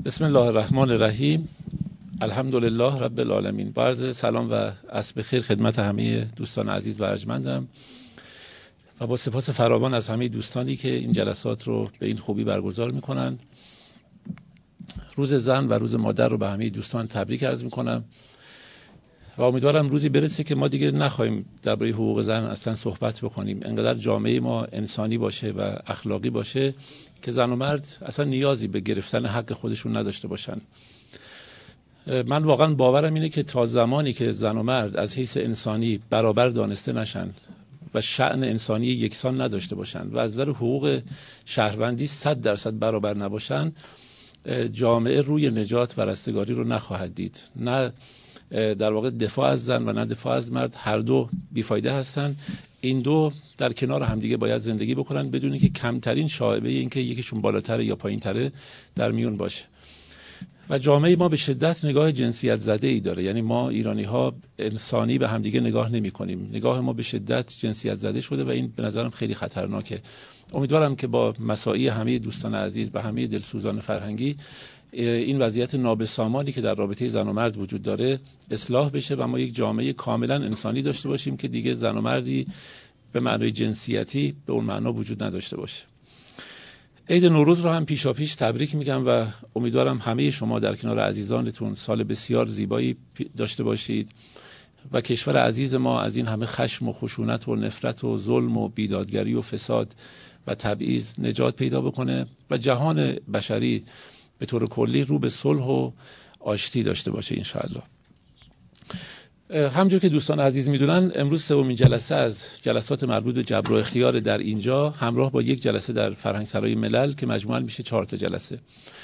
بسم الله الرحمن الرحیم. الحمدلله رب العالمین. با عرض سلام و عصر بخیر خدمت همه دوستان عزیز و ارجمندم و با سپاس فراوان از همه دوستانی که این جلسات رو به این خوبی برگزار میکنن. روز زن و روز مادر رو به همه دوستان تبریک عرض میکنم و امیدوارم روزی برسه که ما دیگه نخواهیم درباره حقوق زن اصلا صحبت بکنیم. انقدر جامعه ما انسانی باشه و اخلاقی باشه که زن و مرد اصلا نیازی به گرفتن حق خودشون نداشته باشن. من واقعا باورم اینه که تا زمانی که زن و مرد از حیث انسانی برابر دانسته نشن و شأن انسانی یکسان نداشته باشن و از نظر حقوق شهروندی 100% برابر نباشن، جامعه روی نجات و رستگاری رو نخواهد دید. نه در واقع دفاع از زن و نه دفاع از مرد، هر دو بیفایده هستن. این دو در کنار همدیگه باید زندگی بکنن بدون که کمترین شایبه این که یکیشون بالاتره یا پایینتره در میون باشه. و جامعه ما به شدت نگاه جنسیت زده ای داره، یعنی ما ایرانی ها انسانی به همدیگه نگاه نمی کنیم. نگاه ما به شدت جنسیت زده شده و این به نظرم خیلی خطرناکه. امیدوارم که با مساعی همه دوستان عزیز و همه دلسوزان فرهنگی این وضعیت نابسامانی که در رابطه زن و مرد وجود داره اصلاح بشه و ما یک جامعه کاملا انسانی داشته باشیم که دیگه زن و مردی به معنای جنسیتی به اون معنا وجود نداشته باشه. عید نوروز رو هم پیشاپیش تبریک میگم و امیدوارم همه شما در کنار عزیزانتون سال بسیار زیبایی داشته باشید و کشور عزیز ما از این همه خشم و خشونت و نفرت و ظلم و بیدادگری و فساد و تبعیض نجات پیدا بکنه و جهان بشری به طور کلی رو به صلح و آشتی داشته باشه انشاءالله. همونجور که دوستان عزیز میدونن امروز سومین جلسه از جلسات مربوط به جبر و اختیار در اینجا همراه با یک جلسه در فرهنگ سرای ملل که مجموعاً میشه 4 تا جلسه.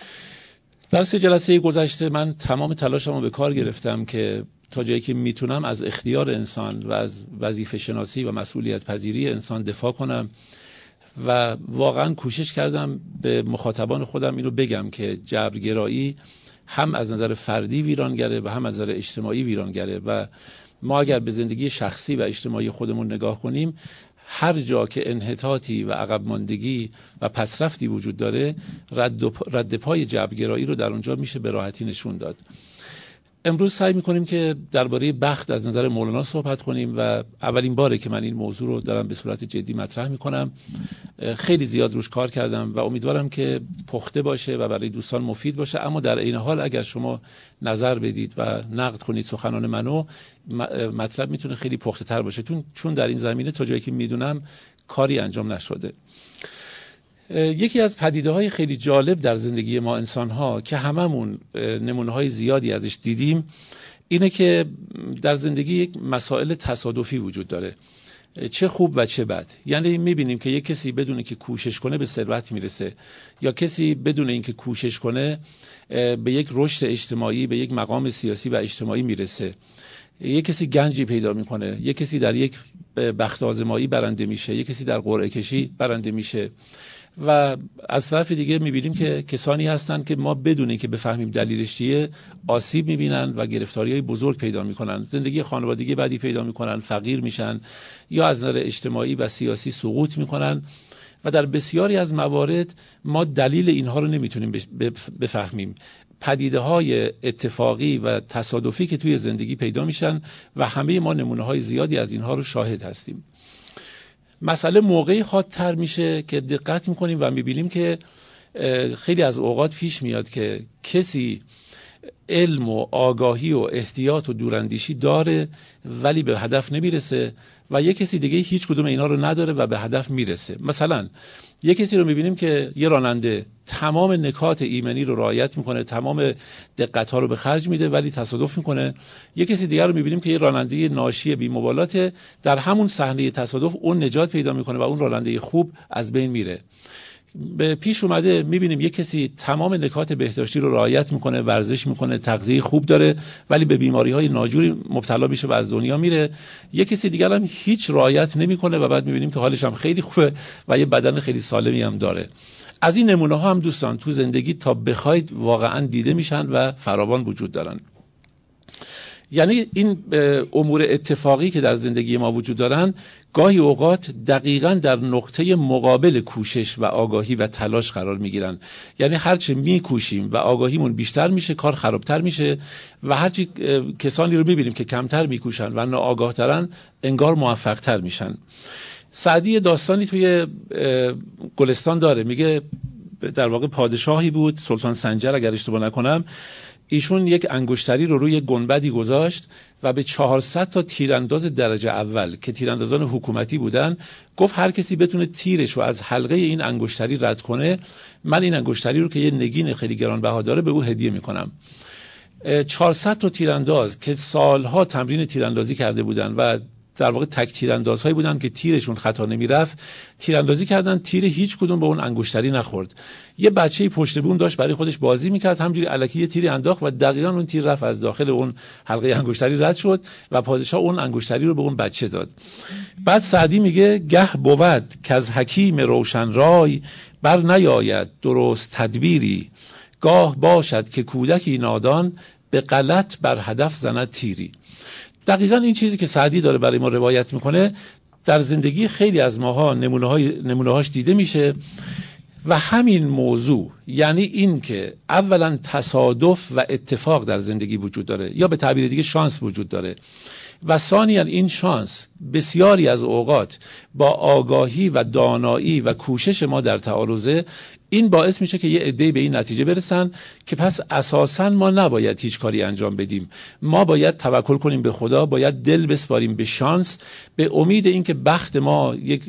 در 3 جلسه گذشته من تمام تلاشمو به کار گرفتم که تا جایی که میتونم از اختیار انسان و از وظیفه شناسی و مسئولیت پذیری انسان دفاع کنم و واقعاً کوشش کردم به مخاطبان خودم اینو بگم که جبرگرایی هم از نظر فردی ویرانگره و هم از نظر اجتماعی ویرانگره و ما اگر به زندگی شخصی و اجتماعی خودمون نگاه کنیم، هر جا که انحطاطی و عقب ماندگی و پسرفتی وجود داره رد پای جبرگرایی رو در اونجا میشه به راحتی نشون داد. امروز سعی میکنیم که درباره بخت از نظر مولانا صحبت کنیم و اولین باره که من این موضوع رو دارم به صورت جدی مطرح میکنم. خیلی زیاد روش کار کردم و امیدوارم که پخته باشه و برای دوستان مفید باشه، اما در این حال اگر شما نظر بدید و نقد کنید سخنان منو، مطلب میتونه خیلی پخته تر باشه چون در این زمینه تا جایی که میدونم کاری انجام نشده. یکی از پدیده‌های خیلی جالب در زندگی ما انسان‌ها که هممون نمونه‌های زیادی ازش دیدیم اینه که در زندگی یک مسائل تصادفی وجود داره، چه خوب و چه بد. یعنی می‌بینیم که یک کسی بدون که کوشش کنه به ثروت میرسه یا کسی بدون اینکه کوشش کنه به یک رشد اجتماعی، به یک مقام سیاسی و اجتماعی میرسه. یک کسی گنجی پیدا میکنه، یک کسی در یک بخت آزمایی برنده میشه، یک کسی در قرعه کشی برنده میشه و از طرف دیگه میبینیم که کسانی هستن که ما بدون اینکه بفهمیم دلیلش چیه آسیب میبینن و گرفتاری‌های بزرگ پیدا میکنن، زندگی خانوادگی بدی پیدا میکنن، فقیر میشن یا از نظر اجتماعی و سیاسی سقوط میکنن و در بسیاری از موارد ما دلیل اینها رو نمیتونیم بفهمیم. پدیده‌های اتفاقی و تصادفی که توی زندگی پیدا میشن و همه ما نمونه‌های زیادی از اینها رو شاهد هستیم. مسئله موقعی حادتر میشه که دقت میکنیم و میبینیم که خیلی از اوقات پیش میاد که کسی علم و آگاهی و احتیاط و دوراندیشی داره ولی به هدف نمیرسه و یک کسی دیگه هیچ کدوم اینا رو نداره و به هدف میرسه. مثلا یک کسی رو میبینیم که یه راننده تمام نکات ایمنی رو رعایت میکنه، تمام دقت‌ها رو به خرج میده ولی تصادف میکنه. یک کسی دیگر رو میبینیم که یه راننده ناشی بی‌مبالاته، در همون صحنه تصادف اون نجات پیدا میکنه و اون راننده خوب از بین میره. به پیش اومده میبینیم یک کسی تمام نکات بهداشتی رو رعایت میکنه، ورزش میکنه، تغذیه خوب داره ولی به بیماری‌های ناجوری مبتلا میشه و از دنیا میره. یک کسی دیگر هم هیچ رعایت نمیکنه و بعد میبینیم که حالش هم خیلی خوبه و یه بدن خیلی سالمی هم داره. از این نمونه ها هم دوستان تو زندگی تا بخواید واقعا دیده میشن و فراوان وجود دارن. یعنی این امور اتفاقی که در زندگی ما وجود دارن گاهی اوقات دقیقاً در نقطه مقابل کوشش و آگاهی و تلاش قرار میگیرن. یعنی هرچه میکوشیم و آگاهیمون بیشتر میشه کار خرابتر میشه و هرچی کسانی رو میبینیم که کمتر میکوشن و ناآگاهترن انگار موفقتر میشن. سعدی داستانی توی گلستان داره، میگه در واقع پادشاهی بود، سلطان سنجر اگر اشتباه نکنم، ایشون یک انگشتری رو روی گنبدی گذاشت و به 400 تا تیرانداز درجه اول که تیراندازان حکومتی بودن گفت هر کسی بتونه تیرش رو از حلقه این انگشتری رد کنه، من این انگشتری رو که یه نگین خیلی گرانبها داره به او هدیه میکنم. 400 تا تیرانداز که سالها تمرین تیراندازی کرده بودن و در واقع تک تیراندازهایی بودن که تیرشون خطا نمیرفت، تیراندازی کردن، تیر هیچ کدوم به اون انگشتری نخورد. یه بچه‌ای پشت بوم داشت برای خودش بازی میکرد، همجوری الکی یه تیری انداخت و دقیقاً اون تیر رفت از داخل اون حلقه انگشتری رد شد و پادشاه اون انگشتری رو به اون بچه داد. بعد سعدی میگه گه بود که از حکیم روشن رای بر نیاید درست تدبیری، گاه باشد که کودکی نادان به غلط بر هدف زند تیری. دقیقاً این چیزی که سعدی داره برای ما روایت میکنه در زندگی خیلی از ماها نمونه‌هاش دیده میشه و همین موضوع، یعنی این که اولا تصادف و اتفاق در زندگی وجود داره یا به تعبیر دیگه شانس وجود داره و ثانیاً این شانس بسیاری از اوقات با آگاهی و دانایی و کوشش ما در تعارضه، این باعث میشه که یه عده‌ای به این نتیجه برسن که پس اساساً ما نباید هیچ کاری انجام بدیم، ما باید توکل کنیم به خدا، باید دل بسپاریم به شانس، به امید اینکه بخت ما یک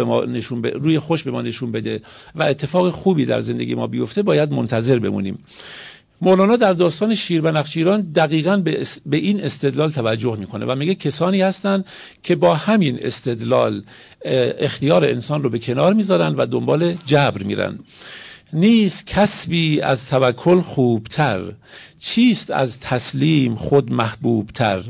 روی خوش به ما نشون بده و اتفاق خوبی در زندگی ما بیفته، باید منتظر بمونیم. مولانا در داستان شیربنفشیران دقیقاً به این استدلال توجه میکنه و میگه کسانی هستن که با همین استدلال اختیار انسان رو به کنار میذارن و دنبال جبر میرن. نیست کسبی از توکل خوبتر، چیست از تسلیم خود محبوبتر،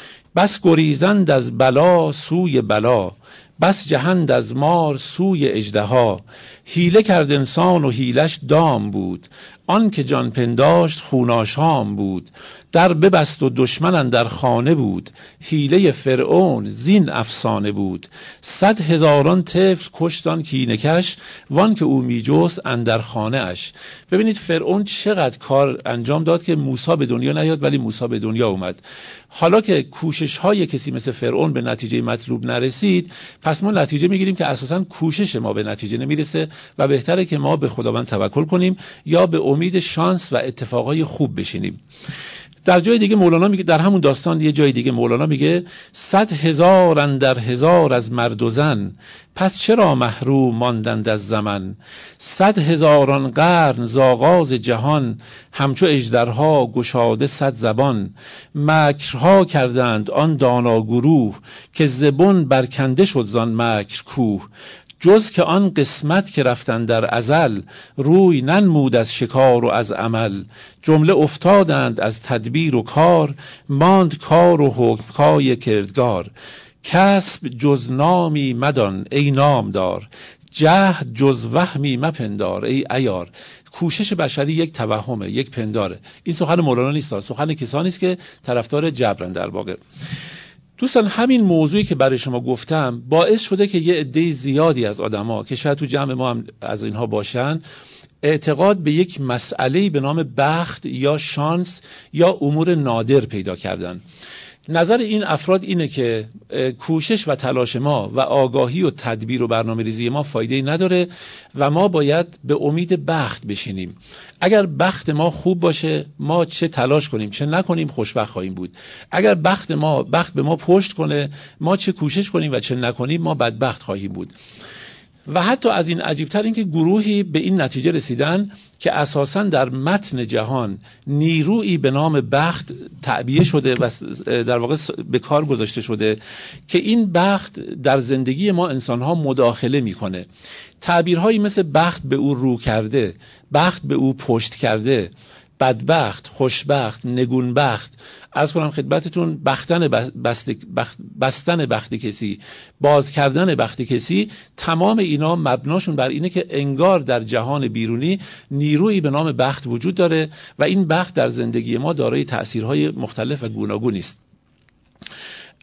بس گریزند از بلا سوی بلا، بس جهند از مار سوی اژدها، حیله کرد انسان و حیلش دام بود، آن که جان پنداشت خوناشام بود، در ببست و دشمن اندر خانه بود، حیله فرعون زین افسانه بود، 100,000 طفل کشتان کینه کش، وان که او می جست اندر خانه اش. ببینید فرعون چقدر کار انجام داد که موسی به دنیا نیاد ولی موسی به دنیا اومد. حالا که کوشش های کسی مثل فرعون به نتیجه مطلوب نرسید، پس ما نتیجه میگیریم که اساساً کوشش ما به نتیجه نمیرسه و بهتره که ما به خداوند توکل کنیم یا به امید شانس و اتفاقای خوب بشینیم. در جای دیگه مولانا میگه، در همون داستان یه جای دیگه مولانا میگه 100,000 اندر 1000 از مرد و زن، پس چرا محروم ماندند از زمن، 100,000 قرن ز آغاز جهان، همچو اژدرها گشاده 100 زبان، مکرها کردند آن دانا گروه، که زبون برکنده شد زان مکر کوه، جز که آن قسمت که رفتن در ازل، روی ننمود از شکار و از عمل، جمله افتادند از تدبیر و کار، ماند کار و حکمهای کردگار، کسب جز نامی مدان ای نامدار، جهد جز وهمی مپندار ای عیار. کوشش بشری یک توهمه، یک پنداره. این سخن مولانا نیست، سخن کسانی است که طرفدار جبرن. در واقع دوستان همین موضوعی که برای شما گفتم باعث شده که یه عده زیادی از آدما که شاید تو جمع ما هم از اینها باشن، اعتقاد به یک مسئله‌ای به نام بخت یا شانس یا امور نادر پیدا کردن. نظر این افراد اینه که کوشش و تلاش ما و آگاهی و تدبیر و برنامه ریزی ما فایده‌ای نداره و ما باید به امید بخت بشینیم. اگر بخت ما خوب باشه، ما چه تلاش کنیم چه نکنیم خوشبخت خواهیم بود. اگر بخت به ما پشت کنه، ما چه کوشش کنیم و چه نکنیم ما بدبخت خواهیم بود. و حتی از این عجیبتر این که گروهی به این نتیجه رسیدن که اساساً در متن جهان نیرویی به نام بخت تعبیه شده و در واقع به کار گذاشته شده که این بخت در زندگی ما انسانها مداخله میکنه. تعبیرهایی مثل بخت به او رو کرده، بخت به او پشت کرده، بدبخت، خوشبخت، نگونبخت، عرض کنم خدمتتون بستن بخت کسی، باز کردن بخت کسی، تمام اینا مبناشون بر اینه که انگار در جهان بیرونی نیرویی به نام بخت وجود داره و این بخت در زندگی ما دارای تأثیرهای مختلف و گوناگونی است.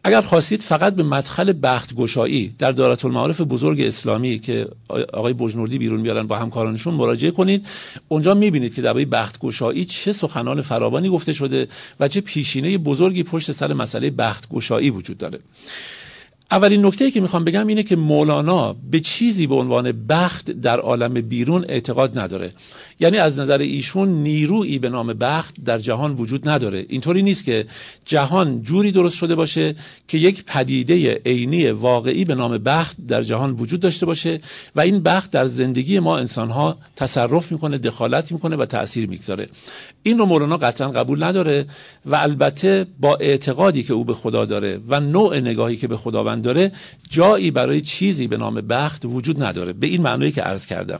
اگر خواستید فقط به مدخل بخت گشایی در دارالمعارف بزرگ اسلامی که آقای بجنوردی بیرون میارن با همکارانشون مراجعه کنید، اونجا میبینید که درباره بخت گشایی چه سخنان فراوانی گفته شده و چه پیشینه بزرگی پشت سر مسئله بخت گشایی وجود داره. اولین نکته‌ای که میخوام بگم اینه که مولانا به چیزی به عنوان بخت در عالم بیرون اعتقاد نداره. یعنی از نظر ایشون نیرویی به نام بخت در جهان وجود نداره. اینطوری نیست که جهان جوری درست شده باشه که یک پدیده عینی واقعی به نام بخت در جهان وجود داشته باشه و این بخت در زندگی ما انسان‌ها تصرف میکنه، دخالت میکنه و تأثیر میگذاره. این رو مولانا قطعا قبول نداره و البته با اعتقادی که او به خدا داره و نوع نگاهی که به خداوند داره جایی برای چیزی به نام بخت وجود نداره، به این معنی که عرض کردم.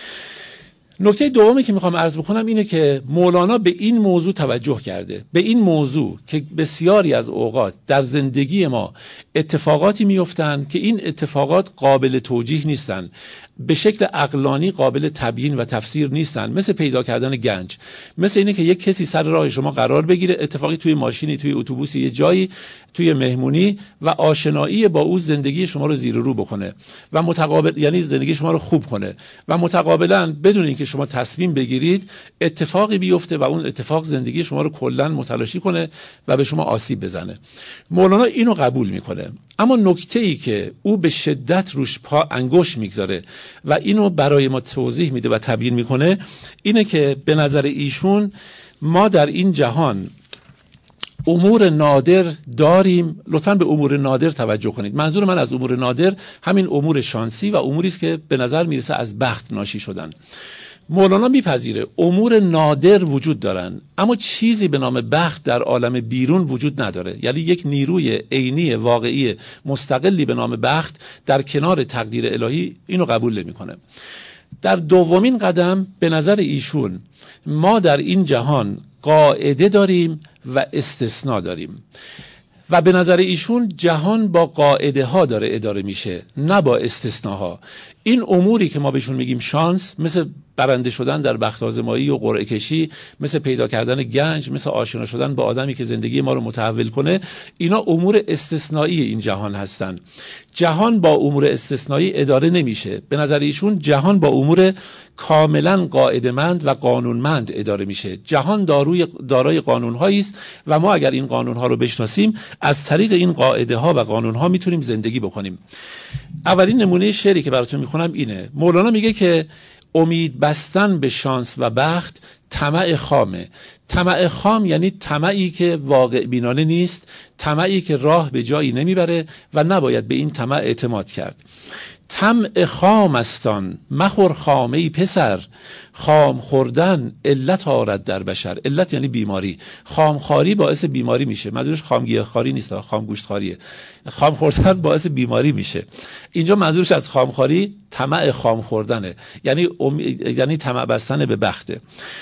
نکته دومی که میخوام عرض بکنم اینه که مولانا به این موضوع توجه کرده، به این موضوع که بسیاری از اوقات در زندگی ما اتفاقاتی میفتن که این اتفاقات قابل توجیه نیستن، به شکل عقلانی قابل تبیین و تفسیر نیستن، مثل پیدا کردن گنج، مثل اینه که یک کسی سر راه شما قرار بگیره، اتفاقی توی ماشینی، توی اتوبوسی، یه جایی، توی مهمونی و آشنایی با او زندگی شما رو زیر و رو بکنه و متقابل، یعنی زندگی شما رو خوب کنه و متقابلا بدون اینکه شما تصمیم بگیرید اتفاقی بیفته و اون اتفاق زندگی شما رو کلا متلاشی کنه و به شما آسیب بزنه. مولانا اینو قبول میکنه، اما نکته‌ای که او به شدت روش پا انگشت میگذاره و اینو برای ما توضیح میده و تبیین میکنه اینه که به نظر ایشون ما در این جهان امور نادر داریم. لطفاً به امور نادر توجه کنید. منظور من از امور نادر همین امور شانسی و اموری است که به نظر میرسه از بخت ناشی شدن. مولانا میپذیره امور نادر وجود دارن، اما چیزی به نام بخت در عالم بیرون وجود نداره. یعنی یک نیروی عینی واقعی مستقلی به نام بخت در کنار تقدیر الهی اینو قبول نمیکنه. در دومین قدم به نظر ایشون ما در این جهان قاعده داریم و استثناء داریم و به نظر ایشون جهان با قاعده ها داره اداره میشه، نه با استثناها. این اموری که ما بهشون میگیم شانس، مثل برنده شدن در بخت آزمایی و قرعه کشی، مثل پیدا کردن گنج، مثل آشنا شدن با آدمی که زندگی ما رو متحول کنه، اینا امور استثنایی این جهان هستن. جهان با امور استثنایی اداره نمیشه. به نظر ایشون جهان با امور کاملا قاعده‌مند و قانونمند اداره میشه. جهان دارای قانون‌هایی است و ما اگر این قانون‌ها رو بشناسیم از طریق این قاعده‌ها و قانون‌ها میتونیم زندگی بکنیم. اولین نمونه شعری که براتون میخونم اینه. مولانا میگه که امید بستن به شانس و بخت طمع خامه. طمع خام یعنی طمعی که واقع بینانه نیست، طمعی که راه به جایی نمیبره و نباید به این طمع اعتماد کرد. طمع خام استان مخور خامه پسر، خام خوردن علت آرد در بشر. علت یعنی بیماری. خامخواری باعث بیماری میشه. منظورش خامگیاه‌خواری نیست، خامگوشت‌خواریه. خام خوردن باعث بیماری میشه. اینجا منظورش از خامخواری طمع خام خوردنه، یعنی طمع بستن به بخته.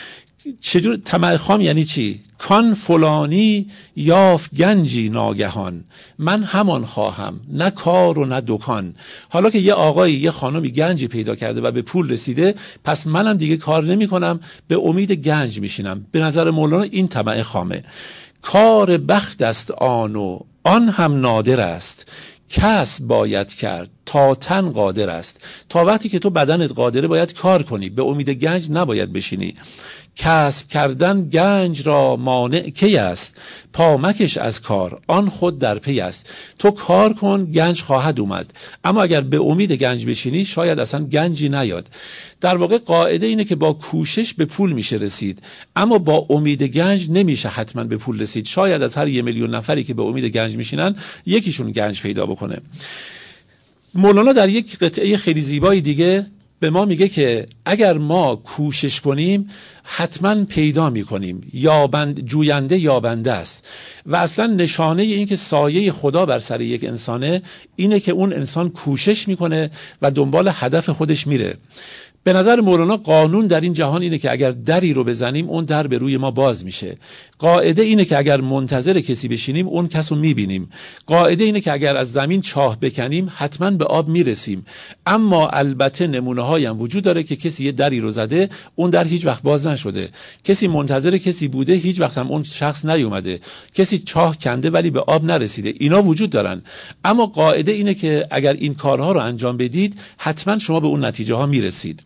چجور طمع خام یعنی چی؟ کان فلانی یافت گنجی ناگهان، من همان خواهم، نه کار و نه دکان. حالا که یه آقایی یه خانمی گنجی پیدا کرده و به پول رسیده، پس منم دیگه کار نمی کنم، به امید گنج میشینم. به نظر مولانا این طمع خامه. کار بخت است آن هم نادر است، کسب باید کرد تا تن قادر است. تا وقتی که تو بدنت قادره باید کار کنی، به امید گنج نباید بشینی. کسب کردن گنج را مانع کی است، پامکش از کار آن خود در پی است. تو کار کن گنج خواهد اومد، اما اگر به امید گنج بشینی شاید اصلا گنجی نیاد. در واقع قاعده اینه که با کوشش به پول میشه رسید، اما با امید گنج نمیشه حتما به پول رسید. شاید از هر 1 میلیون نفری که به امید گنج میشینن یکیشون گنج پیدا بکنه. مولانا در یک قطعه خیلی زیبای دیگه به ما میگه که اگر ما کوشش کنیم حتما پیدا میکنیم. جوینده یابنده است و اصلا نشانه این که سایه خدا بر سر یک انسانه اینه که اون انسان کوشش میکنه و دنبال هدف خودش میره. به نظر مولانا قانون در این جهان اینه که اگر دری رو بزنیم اون در به روی ما باز میشه. قاعده اینه که اگر منتظر کسی بشینیم اون کس رو میبینیم. قاعده اینه که اگر از زمین چاه بکنیم حتما به آب میرسیم. اما البته نمونه هایی هم وجود داره که کسی یه دری رو زده اون در هیچ وقت باز نشده، کسی منتظر کسی بوده هیچ وقت هم اون شخص نیومده، کسی چاه کنده ولی به آب نرسیده. اینا وجود دارن. اما قاعده اینه که اگر این کارها رو انجام بدید حتما شما به اون نتیجه ها میرسید.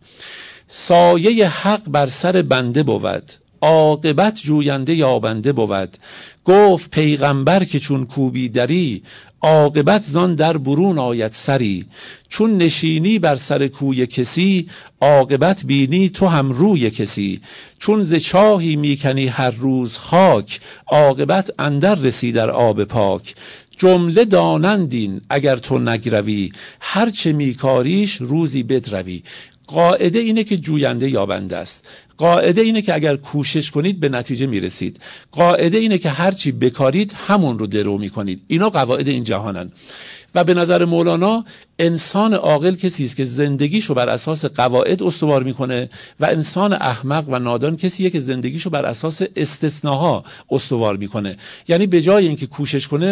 سایه حق بر سر بنده بود، عاقبت جوینده یابنده بود. گفت پیغمبر که چون کوبی دری، عاقبت زان در برون آید سری. چون نشینی بر سر کوی کسی، عاقبت بینی تو هم روی کسی. چون ز چاهی میکنی هر روز خاک، عاقبت اندر رسی در آب پاک. جمله دانندین اگر تو نگروی، هرچه میکاریش روزی بدروی. قاعده اینه که جوینده یابنده است. قاعده اینه که اگر کوشش کنید به نتیجه میرسید. قاعده اینه که هرچی بکارید همون رو درو میکنید. اینا قواعد این جهانن. و به نظر مولانا انسان عاقل کسی است که زندگیشو بر اساس قواعد استوار میکنه و انسان احمق و نادان کسیه که زندگیشو بر اساس استثناها استوار میکنه. یعنی به جای اینکه کوشش کنه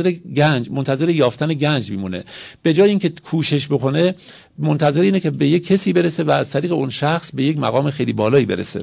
منتظر یافتن گنج میمونه. به جای اینکه کوشش بکنه منتظر اینه که به یک کسی برسه و از طریق اون شخص به یک مقام خیلی بالایی برسه.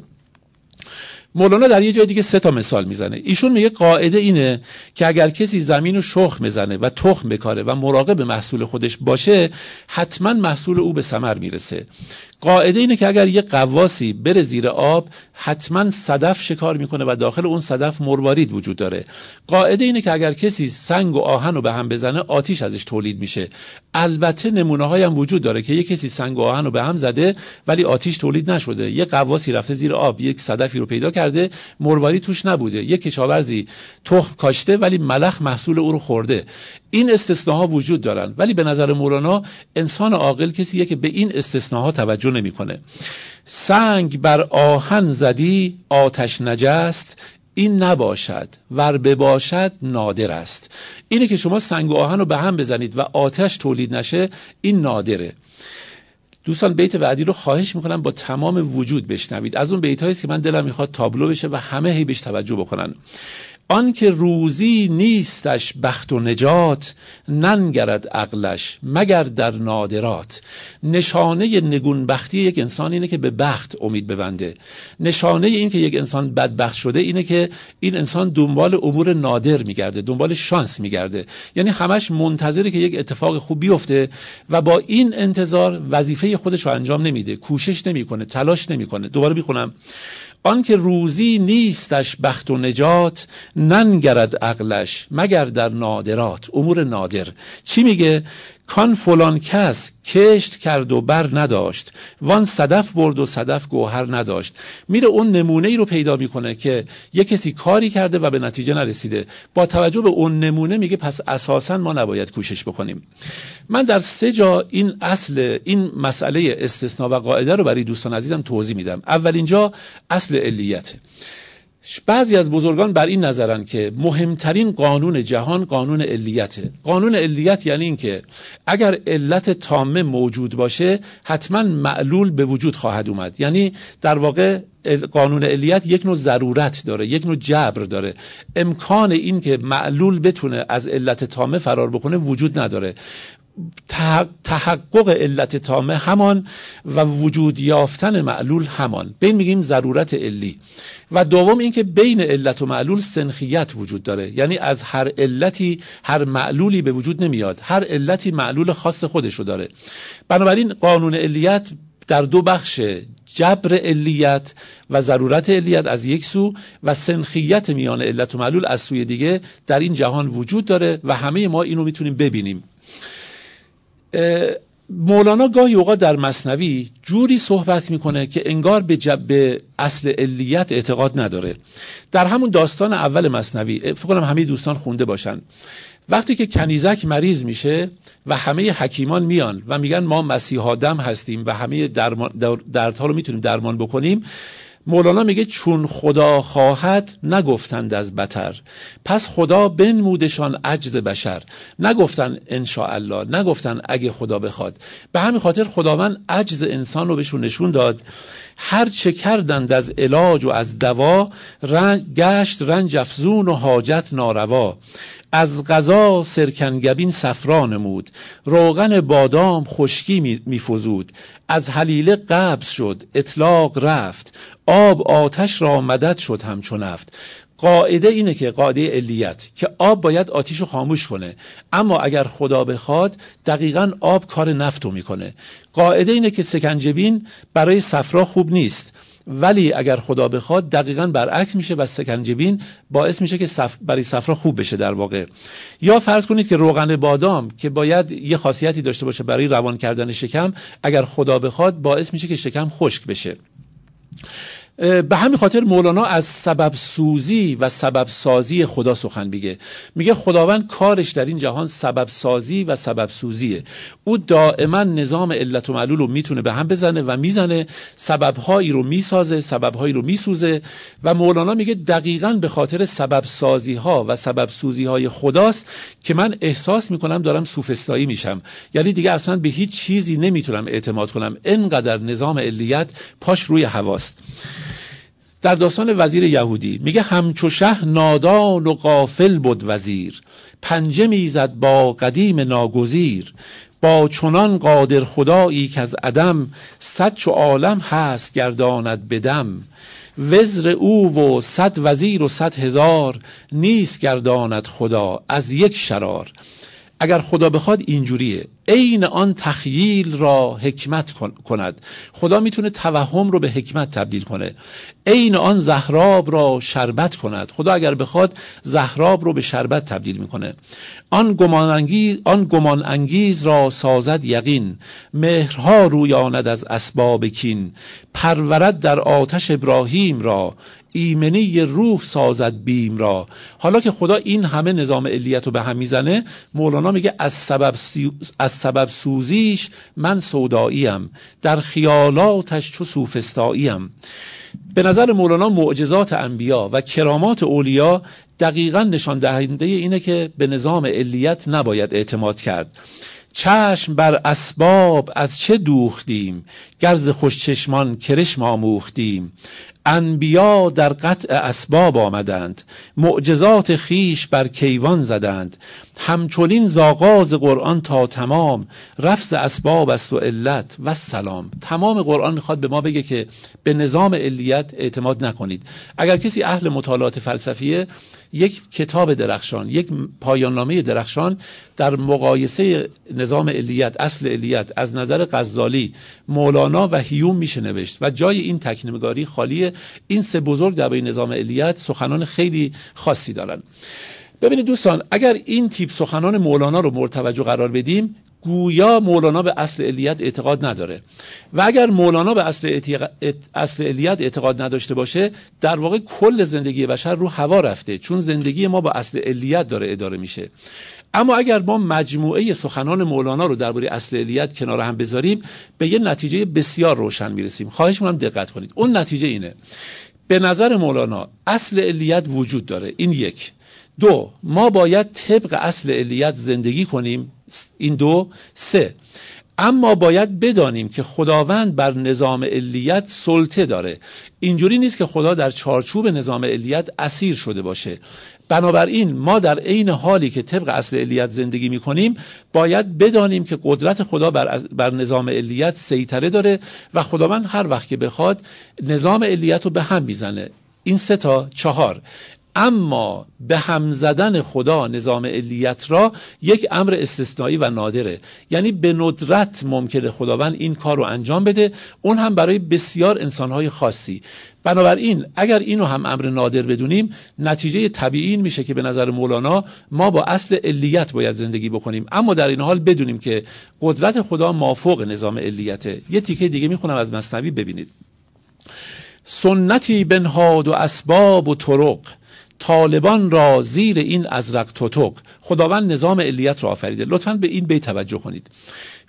مولانا در یه جای دیگه 3 مثال میزنه. ایشون میگه قاعده اینه که اگر کسی زمین رو شخم بزنه و تخم بکاره و مراقب محصول خودش باشه حتما محصول او به ثمر میرسه. قاعده اینه که اگر یه غواصی بره زیر آب حتما صدف شکار میکنه و داخل اون صدف مروارید وجود داره. قاعده اینه که اگر کسی سنگ و آهن رو به هم بزنه آتیش ازش تولید میشه. البته نمونه هایی هم وجود داره که یه کسی سنگ و آهن رو به هم زده ولی آتیش تولید نشده. یه غواصی رفته زیر آب یک صدفی رو پیدا کرده مروارید توش نبوده. یک کشاورزی تخم کاشته ولی ملخ محصول او رو خورده. این استثناها وجود دارن. ولی به نظر مولانا انسان عاقل کسیه که به این استثناها توجه نمیکنه. سنگ بر آهن زدی آتش نجست، این نباشد ور بباشد نادر است. اینه که شما سنگ و آهن رو به هم بزنید و آتش تولید نشه این نادره. دوستان بیت بعدی رو خواهش میکنم با تمام وجود بشنوید. از اون بیتایی که من دلم میخواد تابلو بشه و همه هی بهش توجه بکنن. آن که روزی نیستش بخت و نجات، ننگرد عقلش مگر در نادرات. نشانه نگونبختی یک انسان اینه که به بخت امید ببنده. نشانه این که یک انسان بدبخت شده اینه که این انسان دنبال امور نادر میگرده، دنبال شانس میگرده. یعنی همش منتظره که یک اتفاق خوب بیفته و با این انتظار وظیفه خودش رو انجام نمیده، کوشش نمیکنه، تلاش نمیکنه. دوباره میخونم. آن که روزی نیستش بخت و نجات، ننگرد عقلش مگر در نادرات. امور نادر چی میگه؟ کان فلان کس کشت کرد و بر نداشت، وان صدف برد و صدف گوهر نداشت. میره اون نمونه ای رو پیدا میکنه که یک کسی کاری کرده و به نتیجه نرسیده. با توجه به اون نمونه میگه پس اساساً ما نباید کوشش بکنیم. من در 3 جا این مسئله استثناء و قاعده رو برای دوستان عزیزم توضیح میدم. اولین جا اصل علیته. بعضی از بزرگان بر این نظرن که مهمترین قانون جهان قانون علیته. قانون علیت یعنی این که اگر علت تامه موجود باشه حتما معلول به وجود خواهد اومد. یعنی در واقع قانون علیت یک نوع ضرورت داره، یک نوع جبر داره. امکان این که معلول بتونه از علت تامه فرار بکنه وجود نداره. تحقق علت تامه همان و وجود یافتن معلول همان. بین میگیم ضرورت علی. و دوم این که بین علت و معلول سنخیت وجود داره. یعنی از هر علتی هر معلولی به وجود نمیاد. هر علتی معلول خاص خودشو داره. بنابراین قانون علیت در 2 بخش، جبر علیت و ضرورت علیت از یک سو و سنخیت میان علت و معلول از سوی دیگه در این جهان وجود داره و همه ما اینو میتونیم ببینیم. مولانا گاهی اوقات در مثنوی جوری صحبت میکنه که انگار به اصل علیت اعتقاد نداره. در همون داستان اول مثنوی فکر کنم همه دوستان خونده باشن. وقتی که کنیزک مریض میشه و همه حکیمان میان و میگن ما مسیح آدم هستیم و همه دردها رو میتونیم درمان بکنیم، مولانا میگه چون خدا خواهد نگفتند از بتر، پس خدا بنمودشان عجز بشر. نگفتن انشاءالله، نگفتن اگه خدا بخواد. به همین خاطر خداوند عجز انسان رو بهشون نشون داد. هر چه کردند از علاج و از دوا، گشت رنج افزون و حاجت ناروا. از قضا سرکنگبین صفرا نمود، روغن بادام خشکی میفزود. از حلیله قبض شد اطلاق رفت، آب آتش را مدد شد همچو نفت. قاعده اینه که قاعده علیت که آب باید آتش رو خاموش کنه، اما اگر خدا بخواد دقیقاً آب کار نفت رو میکنه. قاعده اینه که سکنجبین برای صفرا خوب نیست، ولی اگر خدا بخواد دقیقاً برعکس میشه و سکنجبین باعث میشه که برای صفرا خوب بشه در واقع. یا فرض کنید که روغن بادام که باید یه خاصیتی داشته باشه برای روان کردن شکم، اگر خدا بخواد باعث میشه که شکم خشک بشه. به همین خاطر مولانا از سبب سوزی و سبب سازی خدا سخن میگه خداوند کارش در این جهان سبب سازی و سبب سوزیه. او دائما نظام علت و معلول رو میتونه به هم بزنه و میزنه، سببهایی رو میسازه، سببهایی رو میسوزه. و مولانا میگه دقیقاً به خاطر سبب سازی ها و سبب سوزی های خداست که من احساس میکنم دارم سوفسطایی میشم، یعنی دیگه اصلا به هیچ چیزی نمیتونم اعتماد کنم، انقدر نظام علیت پاش روی هواست. در داستان وزیر یهودی میگه همچو شه نادان و غافل بود وزیر، پنجه میزد با قدیم ناگزیر. با چنان قادر خدایی که از عدم، صد چو عالم هست گرداند بدم. وزر او و صد وزیر و صد هزار، نیست گرداند خدا از یک شرار. اگر خدا بخواد اینجوریه، عین آن تخییل را حکمت کند. خدا میتونه توهم رو به حکمت تبدیل کنه. عین آن زهراب را شربت کند. خدا اگر بخواد زهراب رو به شربت تبدیل میکنه. آن گمان انگیز را سازد یقین، مهرها رویاند از اسباب کین. پرورد در آتش ابراهیم را، ایمنی روح سازد بیم را. حالا که خدا این همه نظام علیت رو به هم میزنه، مولانا میگه از سبب سوزیش من سوداییم، در خیالاتش چو سوفسطاییم. به نظر مولانا معجزات انبیا و کرامات اولیا دقیقاً نشان دهنده اینه که به نظام علیت نباید اعتماد کرد. چشم بر اسباب از چه دوختیم، گرز خوش چشمان کرشم آموختیم. انبیا در قطع اسباب آمدند، معجزات خیش بر کیوان زدند. همچنین ز آغاز قرآن تا تمام، رفض اسباب است و علت و سلام. تمام قرآن میخواد به ما بگه که به نظام علیت اعتماد نکنید. اگر کسی اهل مطالعات فلسفیه، یک کتاب درخشان، یک پایان نامه درخشان در مقایسه نظام علیت، اصل علیت از نظر غزالی، مولانا و هیوم میشه نوشت و جای این تکنیه‌نگاری خالیه. این سه بزرگ درباره نظام علیت سخنان خیلی خاصی دارن. ببینید دوستان، اگر این تیپ سخنان مولانا رو مورد توجه قرار بدیم، گویا مولانا به اصل علیت اعتقاد نداره. و اگر مولانا به اصل علیت اعتقاد نداشته باشه، در واقع کل زندگی بشر رو هوا رفته، چون زندگی ما با اصل علیت داره اداره میشه. اما اگر ما مجموعه سخنان مولانا رو درباره اصل علیت کنار هم بذاریم، به یه نتیجه بسیار روشن میرسیم. خواهش می‌کنم دقت کنید. اون نتیجه اینه: به نظر مولانا اصل علیت وجود داره. این یک. دو، ما باید طبق اصل علیت زندگی کنیم. این دو. سه، اما باید بدانیم که خداوند بر نظام علیت سلطه داره. اینجوری نیست که خدا در چارچوب نظام علیت اسیر شده باشه. بنابراین ما در عین حالی که طبق اصل علیت زندگی میکنیم، باید بدانیم که قدرت خدا بر نظام علیت سیطره داره و خداوند هر وقت که بخواد نظام علیت رو به هم میزنه. این سه تا. چهار، اما به هم زدن خدا نظام علیت را یک امر استثنایی و نادره، یعنی به ندرت ممکنه خداوند این کار رو انجام بده، اون هم برای بسیار انسانهای خاصی. بنابراین اگر اینو هم امر نادر بدونیم، نتیجه طبیعی این میشه که به نظر مولانا ما با اصل علیت باید زندگی بکنیم، اما در این حال بدونیم که قدرت خدا مافوق نظام علیته. یه تیکه دیگه میخونم از مثنوی، ببینید: سنتی بنهاد و اسباب و طرق، طالبان را زیر این ازرق تتق. خداوند نظام علیت را آفریده. لطفاً به این بیت توجه کنید.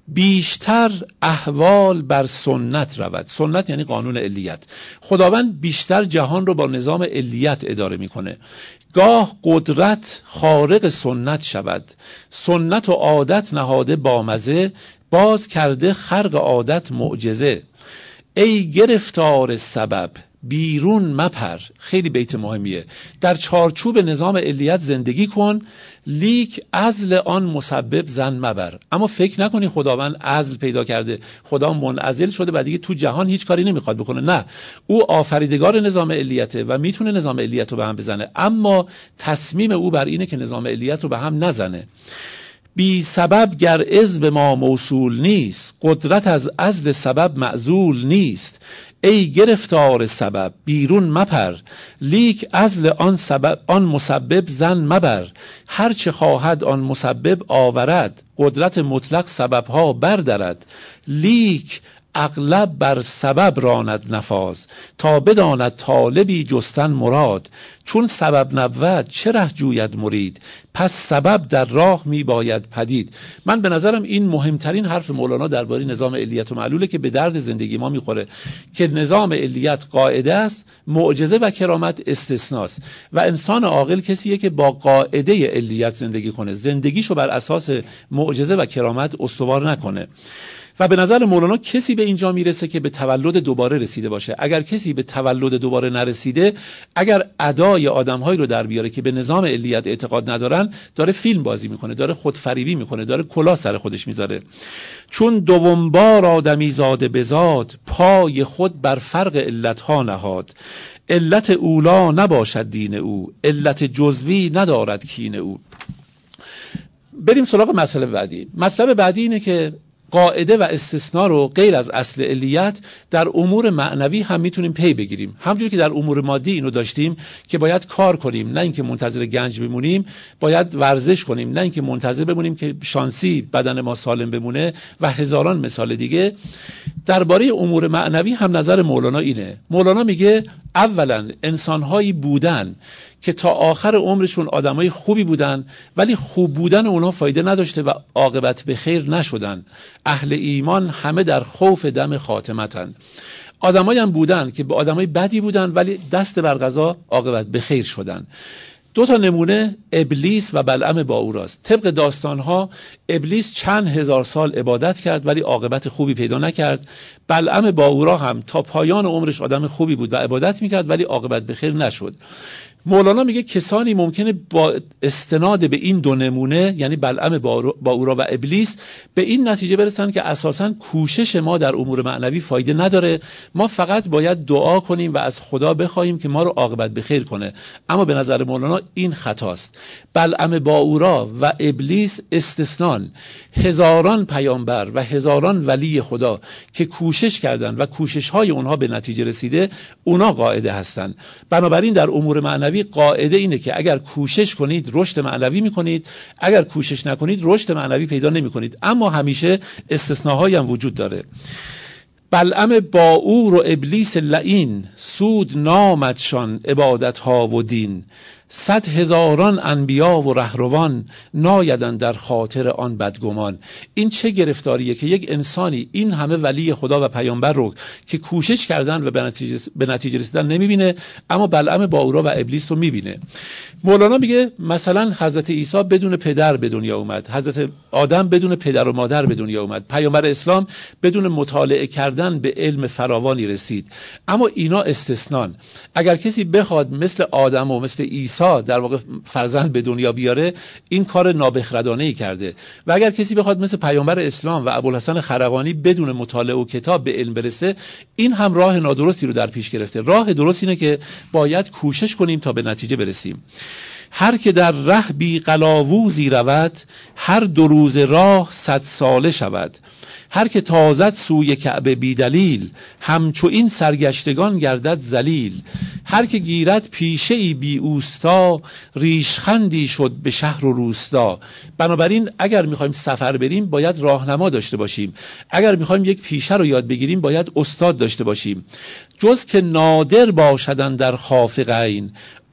بیشتر احوال بر سنت رود. سنت یعنی قانون علیت. خداوند بیشتر جهان رو با نظام علیت اداره میکنه. گاه قدرت خارق سنت شود، سنت و عادت نهاده بامزه، باز کرده خرق عادت معجزه. ای گرفتار سبب بیرون مپر. خیلی بیت مهمیه. در چارچوب نظام علیت زندگی کن، لیک عزل آن مسبب زن مبر. اما فکر نکنی خداوند عزل پیدا کرده، خدا منعزل شده و دیگه تو جهان هیچ کاری نمیخواد بکنه. نه، او آفریدگار نظام علیته و میتونه نظام علیت رو به هم بزنه، اما تصمیم او بر اینه که نظام علیت رو به هم نزنه. بی سبب گر عزل ما موصول نیست، قدرت از عزل سبب معزول نیست. ای گرفتار سبب بیرون مپر، لیک عزل آن مسبب زن مبر. هر چه خواهد آن مسبب آورد، قدرت مطلق سببها بردرد. لیک اغلب بر سبب راند نفاذ، تا بداند طالبی جستن مراد. چون سبب نبود چه ره جوید مرید، پس سبب در راه می باید پدید. من به نظرم این مهمترین حرف مولانا درباره نظام علیت و معلوله که به درد زندگی ما میخوره، که نظام علیت قاعده است، معجزه و کرامت استثناست و انسان عاقل کسیه که با قاعده علیت زندگی کنه، زندگیشو بر اساس معجزه و کرامت استوار نکنه. و به نظر مولانا کسی به اینجا میرسه که به تولد دوباره رسیده باشه. اگر کسی به تولد دوباره نرسیده، اگر ادای آدم‌هایی رو در بیاره که به نظام علیت اعتقاد ندارن، داره فیلم بازی میکنه، داره خودفریبی میکنه، داره کلاه سر خودش میذاره. چون دوم بار آدمی زاده بزاد، پای خود بر فرق علتها نهاد. علت اولا نباشد دین او، علت جزوی ندارد کین او. بریم سراغ مسئله بعدی. مطلب بعدی اینه که قاعده و استثناء رو غیر از اصل علیت در امور معنوی هم میتونیم پی بگیریم. همونجوری که در امور مادی اینو داشتیم که باید کار کنیم، نه اینکه منتظر گنج بمونیم، باید ورزش کنیم، نه اینکه منتظر بمونیم که شانسی بدن ما سالم بمونه و هزاران مثال دیگه. درباره امور معنوی هم نظر مولانا اینه. مولانا میگه اولا انسانهایی بودن که تا آخر عمرشون آدمای خوبی بودن، ولی خوب بودن اونها فایده نداشته و عاقبت به خیر نشدن. اهل ایمان همه در خوف دم خاتمتن. آدمایی هم بودن که به آدمای بدی بودن ولی دست بر قضا عاقبت به خیر شدن. دو تا نمونه ابلیس و بلعم باوراست. طبق داستانها ابلیس چند هزار سال عبادت کرد ولی عاقبت خوبی پیدا نکرد. بلعم باورا هم تا پایان عمرش آدم خوبی بود و عبادت میکرد ولی عاقبت به خیر نشد. مولانا میگه کسانی ممکنه با استناد به این دو نمونه، یعنی بلعم باورا و ابلیس، به این نتیجه برسن که اساساً کوشش ما در امور معنوی فایده نداره، ما فقط باید دعا کنیم و از خدا بخوایم که ما رو عاقبت به خیر کنه. اما به نظر مولانا این خطاست. بلعم باورا و ابلیس استثنان. هزاران پیامبر و هزاران ولی خدا که کوشش کردن و کوشش‌های اونها به نتیجه رسیده، اونا قاعده هستن. بنابراین در امور معنوی قاعده اینه که اگر کوشش کنید رشد معنوی میکنید، اگر کوشش نکنید رشد معنوی پیدا نمیکنید. اما همیشه استثناهایی هم وجود داره. بلعم باور و ابلیس لعین، سود نامدشان عبادت ها و دین. 100,000 انبیا و رهروان، نایدن در خاطر آن بدگمان. این چه گرفتاریه که یک انسانی این همه ولی خدا و پیامبر رو که کوشش کردن و به نتیجه رسیدن نمیبینه، اما بلعم باورا و ابلیس رو میبینه. مولانا میگه مثلا حضرت عیسی بدون پدر به دنیا اومد، حضرت آدم بدون پدر و مادر به دنیا اومد، پیامبر اسلام بدون مطالعه کردن به علم فراوانی رسید. اما اینا استثنان. اگر کسی بخواد مثل آدم و مثل عیسی در واقع فرزند به دنیا بیاره، این کار نابخردانه‌ای کرده. و اگر کسی بخواد مثل پیامبر اسلام و ابوالحسن خرقانی بدون مطالعه و کتاب به علم برسه، این هم راه نادرستی رو در پیش گرفته. راه درست اینه که باید کوشش کنیم تا به نتیجه برسیم. هر که در ره بی قلاووزی رود، هر 2 روز راه 100 ساله شود. هر که تازد سوی کعبه بی دلیل، همچو این سرگشتگان گردد ذلیل. هر که گیرد پیشه ای بی اوستا، ریشخندی شد به شهر و روستا. بنابراین اگر میخوایم سفر بریم باید راهنما داشته باشیم، اگر میخوایم یک پیشه رو یاد بگیریم باید استاد داشته باشیم. جز که نادر باشدن در خافقین،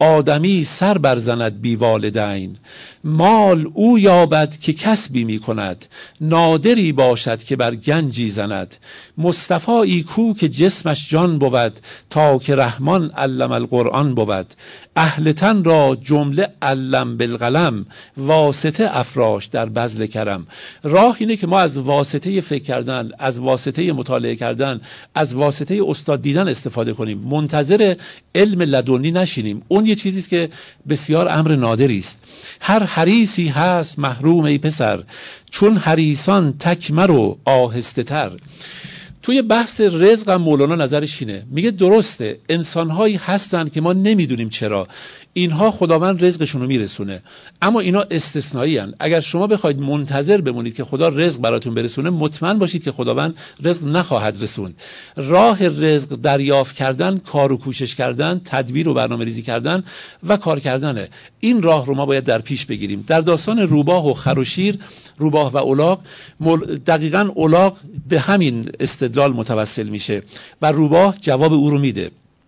آدمی سر برزند بی والدین. مال او یابد که کسبی می کند، نادری باشد که بر گنجی زند. مصطفی کو که جسمش جان بود، تا که رحمان علم القرآن بود. اهل تن را جمله علم بالقلم، واسطه افراش در بذل کرم. راه اینه که ما از واسطه فکر کردن، از واسطه مطالعه کردن، از واسطه استاد دیدن استفاده کنیم. منتظر علم لدنی نشینیم. اون یه چیزی است که بسیار امر نادری است. هر حریصی هست محروم ای پسر، چون حریصان تکمر و آهسته تر. توی بحث رزق هم مولانا نظرش اینه، میگه درسته انسانهایی هستن که ما نمیدونیم چرا اینها خداوند رزقشون رو میرسونه، اما اینا استثنایی هن. اگر شما بخواید منتظر بمونید که خدا رزق براتون برسونه، مطمئن باشید که خداوند رزق نخواهد رسوند. راه رزق دریافت کردن، کار و کوشش کردن، تدبیر و برنامه ریزی کردن و کار کردنه. این راه رو ما باید در پیش بگیریم. در داستان روباه و خر و شیر، روباه و الاغ، دقیقاً الاغ به همین استدلال متوسل میشه و روباه جواب او رو میده.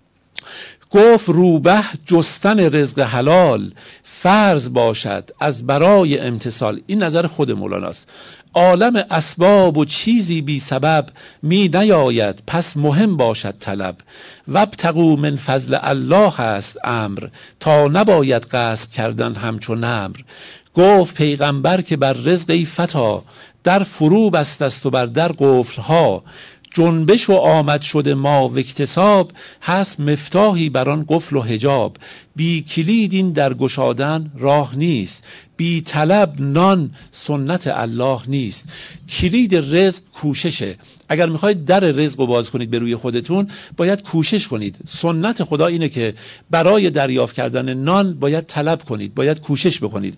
گفت روبه جستن رزق حلال، فرض باشد از برای امتثال. این نظر خود مولاناست. عالم اسباب و چیزی بی سبب می نیاید، پس مهم باشد طلب. وابتغوا من فضل الله است امر، تا نباید غصب کردن همچو نمر. گفت پیغمبر که بر رزق ای فتا، در فرو بسته است و بر در قفلها. جنبش و آمد شده ما و اکتساب، هست مفتاحی بران قفل و حجاب. بی کلید این در گشادن راه نیست، بی طلب نان سنت الله نیست. کلید رزق کوششه. اگر میخواید در رزق رو باز کنید به روی خودتون، باید کوشش کنید. سنت خدا اینه که برای دریافت کردن نان باید طلب کنید، باید کوشش بکنید.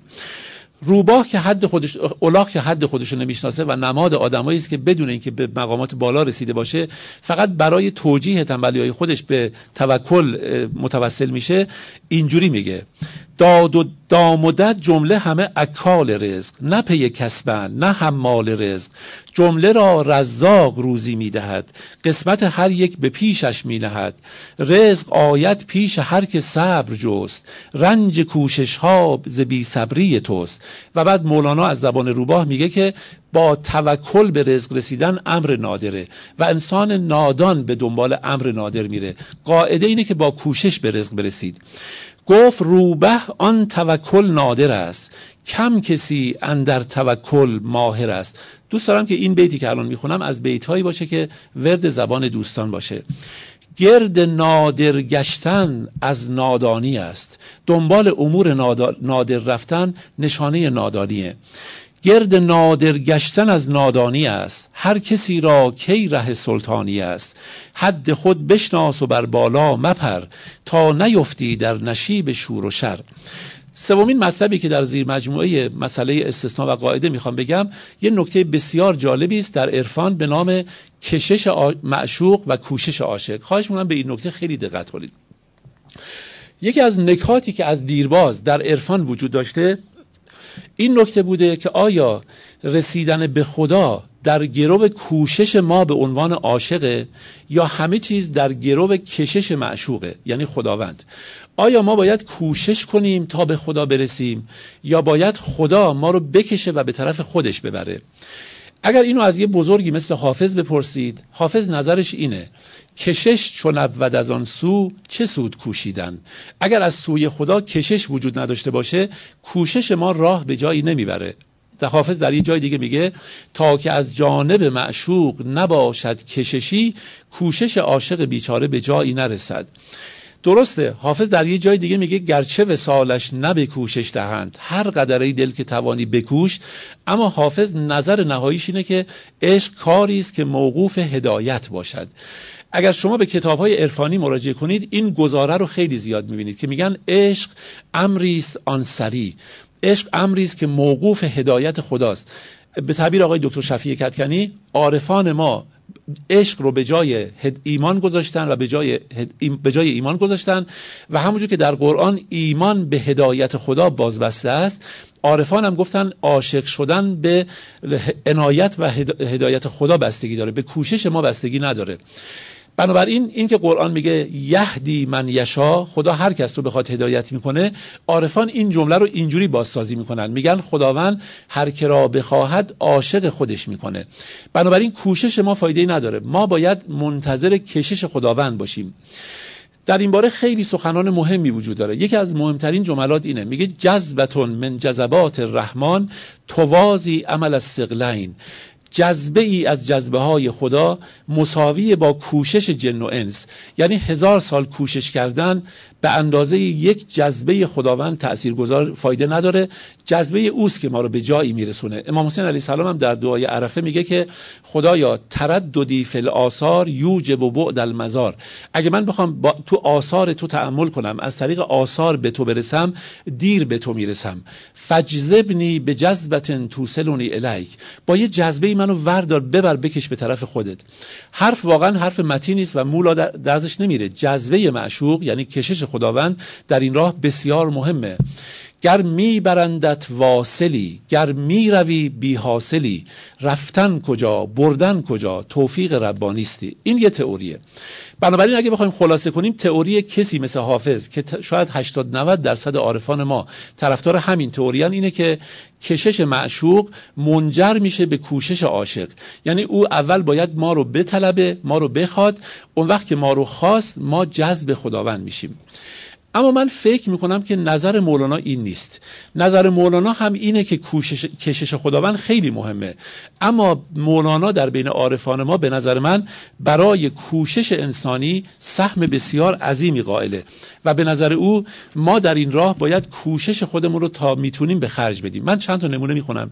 روباه که حد خودش، الاغ که حد خودش رو نمیشناسه و نماد آدمایی است که بدون اینکه به مقامات بالا رسیده باشه، فقط برای توجیه تنبلی‌های خودش به توکل متوسل میشه، اینجوری میگه: داد و دام و دد جمله همه اکال رزق، نه پی کسبن نه حمال رزق. جمله را رزاق روزی میدهد، قسمت هر یک به پیشش مینهد. رزق آید پیش هر که صبر جست، رنج کوشش ها ز بی صبری توست. و بعد مولانا از زبان روباه میگه که با توکل به رزق رسیدن امر نادره و انسان نادان به دنبال امر نادر میره. قاعده اینه که با کوشش به رزق برسید. گفت روبه آن توکل نادر است، کم کسی اندر توکل ماهر است. دوست دارم که این بیتی که الان میخونم از بیتهایی باشه که ورد زبان دوستان باشه. گرد نادر گشتن از نادانی است، دنبال امور نادر رفتن نشانه نادانیه. گرد نادر گشتن از نادانی است، هر کسی را کی ره سلطانی است. حد خود بشناس و بر بالا مپر، تا نیفتی در نشیب شور و شر. سومین مطلبی که در زیر مجموعه مسئله استثناء و قاعده میخوام بگم، یه نکته بسیار جالبی است در عرفان به نام کشش معشوق و کوشش عاشق. خواهش می‌کنم به این نکته خیلی دقت کنید. یکی از نکاتی که از دیرباز در عرفان وجود داشته این نکته بوده که آیا رسیدن به خدا در گرو کوشش ما به عنوان عاشقه یا همه چیز در گرو کشش معشوقه، یعنی خداوند. آیا ما باید کوشش کنیم تا به خدا برسیم یا باید خدا ما رو بکشه و به طرف خودش ببره؟ اگر اینو از یه بزرگی مثل حافظ بپرسید، حافظ نظرش اینه: کشش چون نبود از آن سو، چه سود کوشیدن. اگر از سوی خدا کشش وجود نداشته باشه، کوشش ما راه به جایی نمیبره. حافظ در یه جای دیگه میگه: تا که از جانب معشوق نباشد کششی، کوشش عاشق بیچاره به جایی نرسد. درسته، حافظ در یه جای دیگه میگه: گرچه وصالش نه به کوشش دهند، هر قدره دل که توانی بکوش. اما حافظ نظر نهاییش اینه که عشق کاری است که موقوف هدایت باشد. اگر شما به کتاب‌های عرفانی مراجعه کنید، این گزاره رو خیلی زیاد می‌بینید که میگن عشق امری است آنصری، عشق امری است که موقوف هدایت خداست. به تعبیر آقای دکتر شفیع کدکنی، عارفان ما عشق رو به جای ایمان گذاشتن و به جای ایمان گذاشتن و همونجور که در قرآن ایمان به هدایت خدا بازبسته است، عارفان هم گفتن عاشق شدن به عنایت و هدایت خدا بستگی داره، به کوشش ما بستگی نداره. بنابراین این که قرآن میگه یهدی من یشا، خدا هر کس رو بخواد هدایت میکنه، عارفان این جمله رو اینجوری بازسازی میکنن، میگن خداوند هر که را بخواهد عاشق خودش میکنه. بنابراین کوشش ما فایده‌ای نداره، ما باید منتظر کشش خداوند باشیم. در این باره خیلی سخنان مهمی وجود داره. یکی از مهمترین جملات اینه، میگه جذبتون من جذبات الرحمن توازی عمل الثقلین. جذبه ای از جذبه های خدا مساوی با کوشش جن و انس، یعنی 1000 سال کوشش کردن به اندازه یک جذبه خداوند تأثیرگذار فایده نداره. جذبه اوست که ما رو به جایی میرسونه. امام حسین علیه السلام هم در دعای عرفه میگه که خدایا ترددی فی الاثار یوجب بعد المزار. اگه من بخوام تو آثار تو تأمل کنم، از طریق آثار به تو برسم، دیر به تو میرسم. فجذبنی به جذبت توصلونی الیک، با یه جذبه منو وردار ببر بکش به طرف خودت. حرف واقعا حرف متینی است و مولا درزش نمیره. جذبه معشوق یعنی کشش خداوند در این راه بسیار مهمه. گر میبرندت واصلی، گر میروی بی حاصلی، رفتن کجا بردن کجا، توفیق ربانیستی. این یه تئوریه. بنابراین اگه بخوایم خلاصه کنیم، تئوری کسی مثل حافظ که شاید 80-90% عارفان ما طرفدار همین تئوریان، اینه که کشش معشوق منجر میشه به کوشش عاشق. یعنی او اول باید ما رو بطلبه، ما رو بخواد، اون وقت که ما رو خواست ما جذب خداوند میشیم. اما من فکر میکنم که نظر مولانا این نیست. نظر مولانا هم اینه که کشش خداوند خیلی مهمه، اما مولانا در بین عارفان ما به نظر من برای کوشش انسانی سهم بسیار عظیمی قائله و به نظر او ما در این راه باید کوشش خودمون رو تا میتونیم به خرج بدیم. من چند تا نمونه میخونم.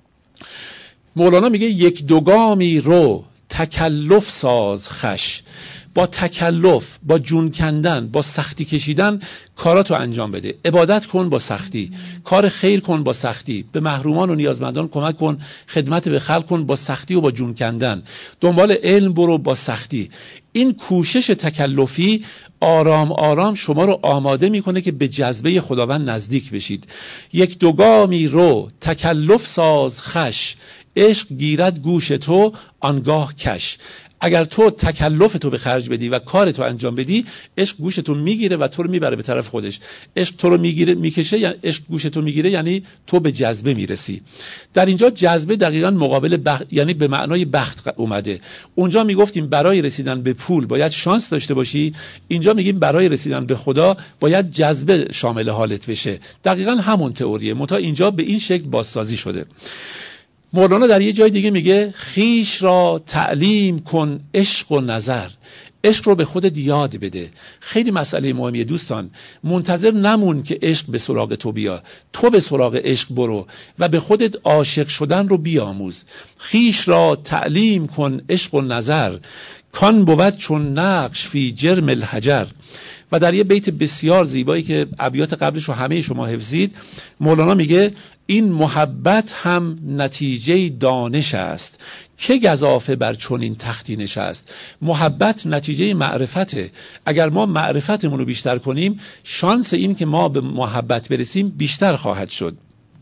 مولانا میگه یک دو گامی رو تکلف ساز خش. با تکلف، با جون کندن، با سختی کشیدن کاراتو انجام بده. عبادت کن با سختی، کار خیر کن با سختی، به محرومان و نیازمندان کمک کن، خدمت به خلق کن با سختی و با جون کندن، دنبال علم برو با سختی. این کوشش تکلفی آرام آرام شما رو آماده میکنه که به جذبه خداوند نزدیک بشید. یک دو گامی رو تکلف ساز خش، عشق گیرد گوش تو آنگاه کش. اگر تو تکلف تو به خرج بدی و کار تو انجام بدی، عشق گوش تو میگیره و تو رو میبره به طرف خودش. عشق تو رو میگیره میکشه، یعنی عشق گوش تو میگیره، یعنی تو به جذبه میرسی. در اینجا جذبه دقیقاً مقابل بخت، یعنی به معنای بخت اومده. اونجا میگفتیم برای رسیدن به پول باید شانس داشته باشی، اینجا میگیم برای رسیدن به خدا باید جذبه شامل حالت بشه. دقیقاً همون تئوریه، منتها اینجا به این شکل بازسازی شده. مولانا در یه جای دیگه میگه خیش را تعلیم کن عشق و نظر. عشق رو به خودت یاد بده. خیلی مسئله مهمیه دوستان. منتظر نمون که عشق به سراغ تو بیا، تو به سراغ عشق برو و به خودت عاشق شدن رو بیاموز. خیش را تعلیم کن عشق و نظر، کان بود چون نقش فی جرم الحجر. و در یه بیت بسیار زیبایی که ابیات قبلش رو همه شما حفظید، مولانا میگه این محبت هم نتیجه دانش است، که گزافه بر چنین تختی نشست. محبت نتیجه معرفته. اگر ما معرفتمون رو بیشتر کنیم، شانس این که ما به محبت برسیم بیشتر خواهد شد.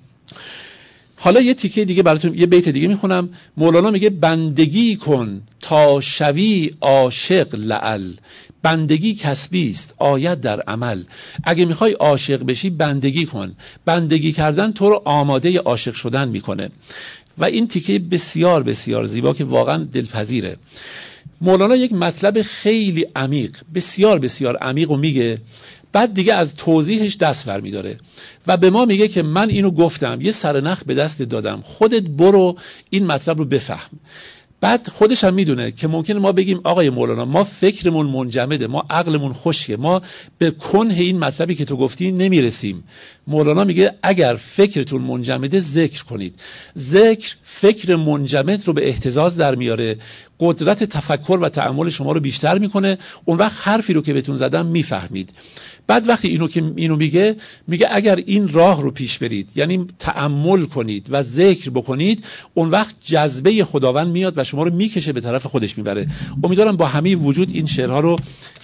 حالا یه تیکه دیگه براتون، یه بیت دیگه میخونم. مولانا میگه بندگی کن تا شوی عاشق لعل. بندگی کسبی است آید در عمل. اگه میخوای عاشق بشی بندگی کن. بندگی کردن تو رو آماده عاشق شدن میکنه. و این تیکه بسیار بسیار زیبا که واقعا دلپذیره. مولانا یک مطلب خیلی عمیق، بسیار بسیار عمیق و میگه، بعد دیگه از توضیحش دست بر میداره و به ما میگه که من اینو گفتم، یه سرنخ به دست دادم، خودت برو این مطلب رو بفهم. بعد خودش هم میدونه که ممکنه ما بگیم آقای مولانا ما فکرمون منجمده، ما عقلمون خشکه، ما به کنه این مطلبی که تو گفتی نمیرسیم. مولانا میگه اگر فکرتون منجمده ذکر کنید. ذکر فکر منجمد رو به اهتزاز در میاره، قدرت تفکر و تأمل شما رو بیشتر میکنه. اون وقت حرفی رو که بهتون زدم میفهمید. بعد وقتی اینو میگه اگر این راه رو پیش برید، یعنی تأمل کنید و ذکر بکنید، اون وقت جذبه خداوند میاد و شما رو میکشه به طرف خودش میبره. امیدوارم با همه وجود این شعرها رو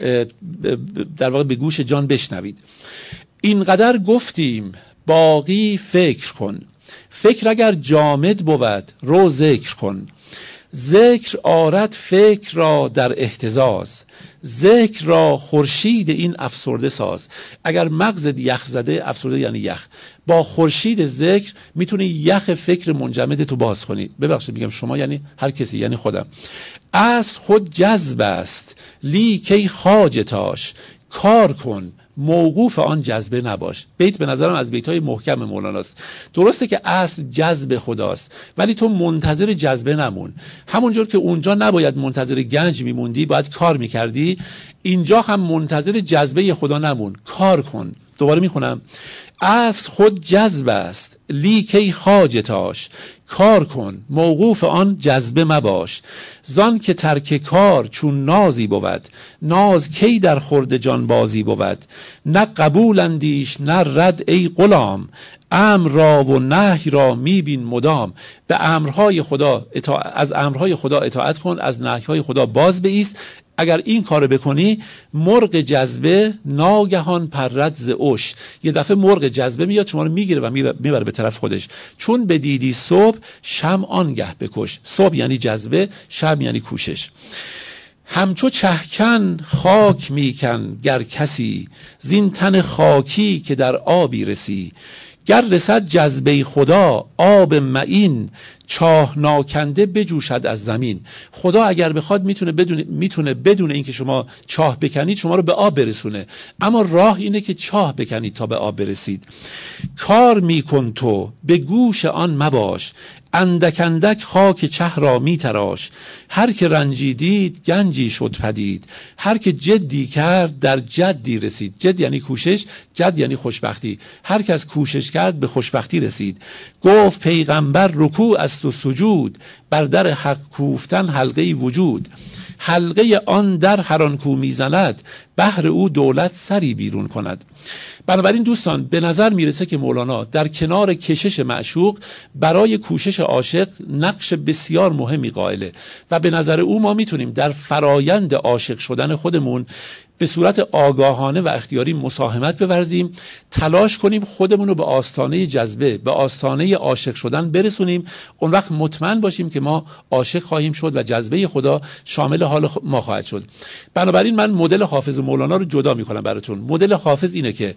در واقع به گوش جان بشنوید. اینقدر گفتیم باقی فکر کن، فکر اگر جامد بود رو ذکر کن. ذکر آرد فکر را در اهتزاز، ذکر را خورشید این افسرده ساز. اگر مغزت یخ زده، افسرده یعنی یخ، با خورشید ذکر میتونی یخ فکر منجمد تو باز کنی. ببخشید میگم شما یعنی هر کسی، یعنی خودم. اصل خود جذب است لیکی خواجتاش، کار کن موقوف آن جذبه نباش. بیت به نظرم از بیت‌های محکم مولاناست. درسته که اصل جذب خداست، ولی تو منتظر جذبه نمون. همونجور که اونجا نباید منتظر گنج میموندی، باید کار میکردی، اینجا هم منتظر جذبه خدا نمون، کار کن. دوباره میخونم: اصل خود جذب است لیکی خواجتاش، کار کن موقوف آن جذبه مباش. زان که ترک کار چون نازی بود، ناز کی در خورد جان بازی بود. نه قبول اندیش نه رد ای غلام، امر را و نهی را میبین مدام. به امرهای خدا از امرهای خدا اطاعت کن، از نهیهای خدا باز بایست. اگر این کارو بکنی، مرغ جذبه ناگهان پرد ز عش. یه دفعه مرغ جذبه میاد شما رو میگیره و میبره به طرف خودش. چون بدیدی صبح شمع آنگه بکش. صبح یعنی جذبه، شمع یعنی کوشش. همچو چهکن خاک میکن گر کسی، زین تن خاکی که در آبی رسی. گر رسد جذبه خدا آب معین، چاه ناکنده بجوشد از زمین. خدا اگر بخواد میتونه بدون اینکه شما چاه بکنید شما رو به آب برسونه، اما راه اینه که چاه بکنید تا به آب برسید. کار میکن تو به گوش آن مباش، اندک اندک خاک چه را میتراش. هر که رنجیدید گنجی شد پدید، هر که جدی کرد در جدی رسید. جد یعنی کوشش، جد یعنی خوشبختی. هر کس کوشش کرد به خوشبختی رسید. گفت پیغمبر رکوع است و سجود، بر در حق کوفتن حلقه وجود. حلقه آن در هر آن کو میزند، بهر او دولت سری بیرون کند. بنابراین دوستان به نظر میرسه که مولانا در کنار کشش معشوق برای کوشش عاشق نقش بسیار مهمی قائله و به نظر او ما میتونیم در فرایند عاشق شدن خودمون به صورت آگاهانه و اختیاری مساهمت بورزیم، تلاش کنیم خودمون رو به آستانه جذبه، به آستانه عاشق شدن برسونیم. اون وقت مطمئن باشیم که ما عاشق خواهیم شد و جذبه خدا شامل حال ما خواهد شد. بنابراین من مدل حافظ مولانا رو جدا میکنم براتون. مدل حافظ اینه که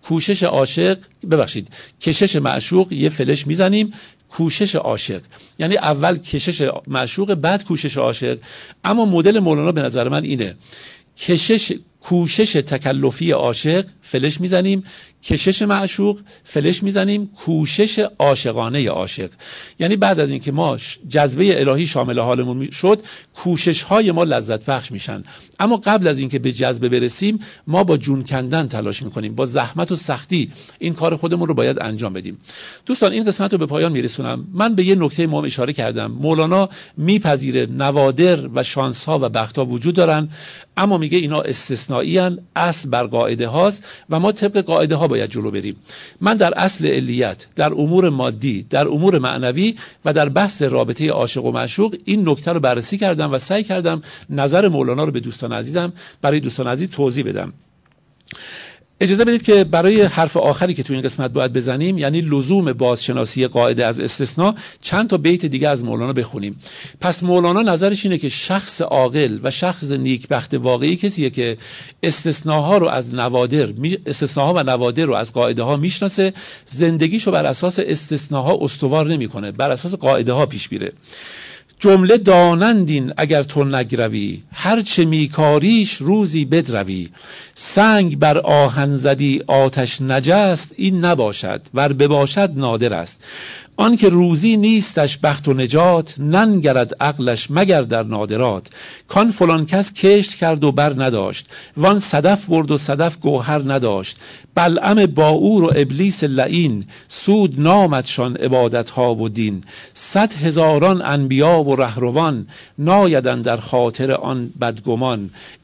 کشش معشوق یه فلش میزنیم، کوشش عاشق، یعنی اول کشش معشوق بعد کوشش عاشق. اما مدل مولانا به نظر من اینه: کوشش تکلفی عاشق فلش میزنیم، کشش معشوق فلش میزنیم، کوشش عاشقانه عاشق. یعنی بعد از اینکه ما جذبه الهی شامل حالمون شد، کوشش های ما لذت بخش میشن. اما قبل از اینکه به جذبه برسیم ما با جون کندن تلاش میکنیم، با زحمت و سختی این کار خودمون رو باید انجام بدیم. دوستان این قسمت رو به پایان میرسونم. من به یه نکته مهم اشاره کردم. مولانا میپذیره نوادر و شانس ها و بخت ها وجود دارن، اما میگه اینا استثنایی ان، اصل بر قاعده هاست و ما طبق قاعده ها باید جلو بریم. من در اصل علیت، در امور مادی، در امور معنوی و در بحث رابطه عاشق و معشوق این نکته رو بررسی کردم و سعی کردم نظر مولانا رو به دوستان عزیزم برای دوستان عزیز توضیح بدم. اجازه بدید که برای حرف آخری که تو این قسمت باید بزنیم، یعنی لزوم بازشناسی قاعده از استثناء، چند تا بیت دیگه از مولانا بخونیم. پس مولانا نظرش اینه که شخص عاقل و شخص نیکبخت واقعی کسیه که استثناها و نوادر رو از قاعده ها میشناسه، زندگیشو بر اساس استثناها استوار نمیکنه، بر اساس قاعده ها پیش میره. جمله دانندین اگر تو نگروی، هر چه میکاریش روزی بدروی. سنگ بر آهن زدی آتش نجست، این نباشد ور بباشد نادر است. آن که روزی نیستش بخت و نجات، ننگرد عقلش مگر در نادرات. کان فلان کس کشت کرد و بر نداشت، وان صدف برد و صدف گوهر نداشت. بلعم باعور و ابلیس لعین، سود نامدشان عبادت ها و دین. 100,000 انبیا و رهروان، نایدن در خاطر آن بدگمان.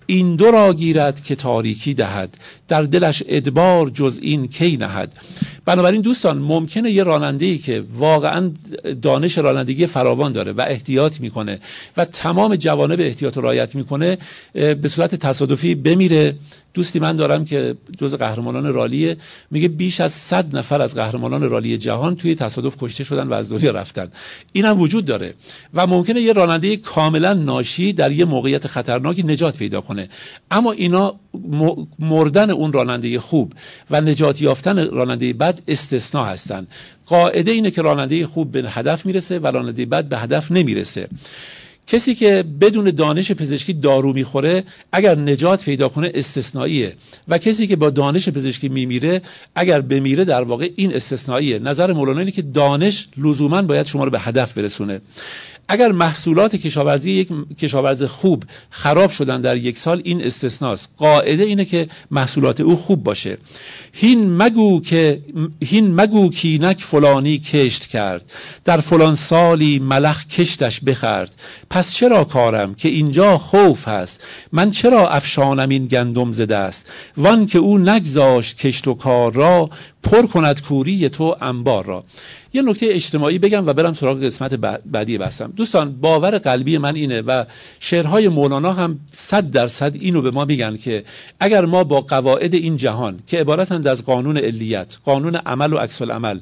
این دو را گیرد که تاریکی دهد، در دلش ادبار جز این کی نهد. بنابراین دوستان ممکنه یه راننده‌ای که واقعا دانش رانندگی فراوان داره و احتیاط میکنه و تمام جوانب احتیاط رو رعایت میکنه به صورت تصادفی بمیره. دوستی من دارم که جز قهرمانان رالیه، میگه بیش از 100 نفر از قهرمانان رالی جهان توی تصادف کشته شدن و از دنیا رفتن. این هم وجود داره و ممکنه یه راننده کاملا ناشی در یه موقعیت خطرناکی نجات پیدا کنه، اما اینا مردن اون راننده خوب و نجات یافتن راننده بد استثناء هستن. قاعده اینه که راننده خوب به هدف میرسه و راننده بد به هدف نمیرسه. کسی که بدون دانش پزشکی دارو میخوره اگر نجات پیدا کنه استثنائیه و کسی که با دانش پزشکی میمیره اگر بمیره در واقع این استثنائیه. نظر مولانا اینه که دانش لزوما باید شما رو به هدف برسونه. اگر محصولات کشاورزی یک کشاورز خوب خراب شدن در یک سال این استثناست. قاعده اینه که محصولات او خوب باشه. هین مگو کینک فلانی کشت کرد، در فلان سالی ملخ کشتش بخورد. پس چرا کارم که اینجا خوف هست، من چرا افشانم این گندم ز دست. وان که او نگذاشت کشت و کار را، پر کند کوری تو انبار را. یه نکته اجتماعی بگم و برم سراغ قسمت بعدی بحثم. دوستان باور قلبی من اینه و شعرهای مولانا هم 100% اینو به ما میگن که اگر ما با قواعد این جهان که عبارتند از قانون علیت، قانون عمل و عکس العمل،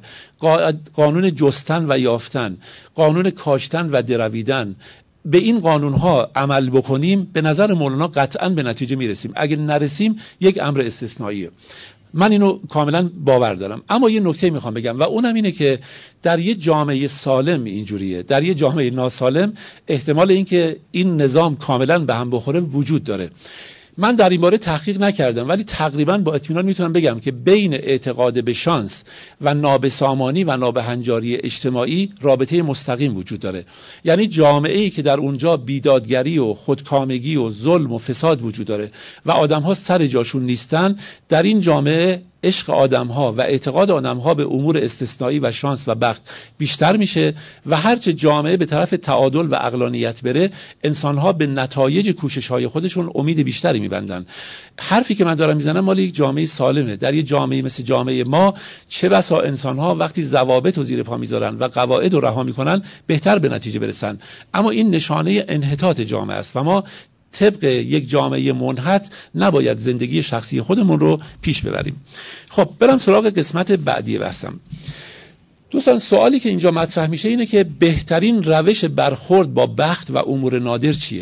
قانون جستن و یافتن، قانون کاشتن و درویدن، به این قانونها عمل بکنیم به نظر مولانا قطعاً به نتیجه میرسیم. اگر نرسیم یک امر استثنائیه. من اینو کاملا باور دارم. اما یه نکته میخوام بگم و اونم اینه که در یه جامعه سالم اینجوریه، در یه جامعه ناسالم احتمال اینکه این نظام کاملا به هم بخوره وجود داره. من در این باره تحقیق نکردم ولی تقریبا با اطمینان میتونم بگم که بین اعتقاد به شانس و نابسامانی و نابهنجاری اجتماعی رابطه مستقیم وجود داره. یعنی جامعه‌ای که در اونجا بیدادگری و خودکامگی و ظلم و فساد وجود داره و آدم‌ها سر جاشون نیستن، در این جامعه عشق آدم‌ها و اعتقاد آدم‌ها به امور استثنایی و شانس و بخت بیشتر میشه و هرچه جامعه به طرف تعادل و عقلانیت بره انسان‌ها به نتایج کوشش‌های خودشون امید بیشتری می‌بندن. حرفی که من دارم میزنم مال یک جامعه سالمه. در یک جامعه مثل جامعه ما چه بسا انسان‌ها وقتی ضوابط رو زیر پا میذارن و قواعد رو رها میکنن بهتر به نتیجه برسن، اما این نشانه انحطاط جامعه است و ما طبق یک جامعه منحط نباید زندگی شخصی خودمون رو پیش ببریم. خب برم سراغ قسمت بعدی بحثم. دوستان سوالی که اینجا مطرح میشه اینه که بهترین روش برخورد با بخت و امور نادر چیه؟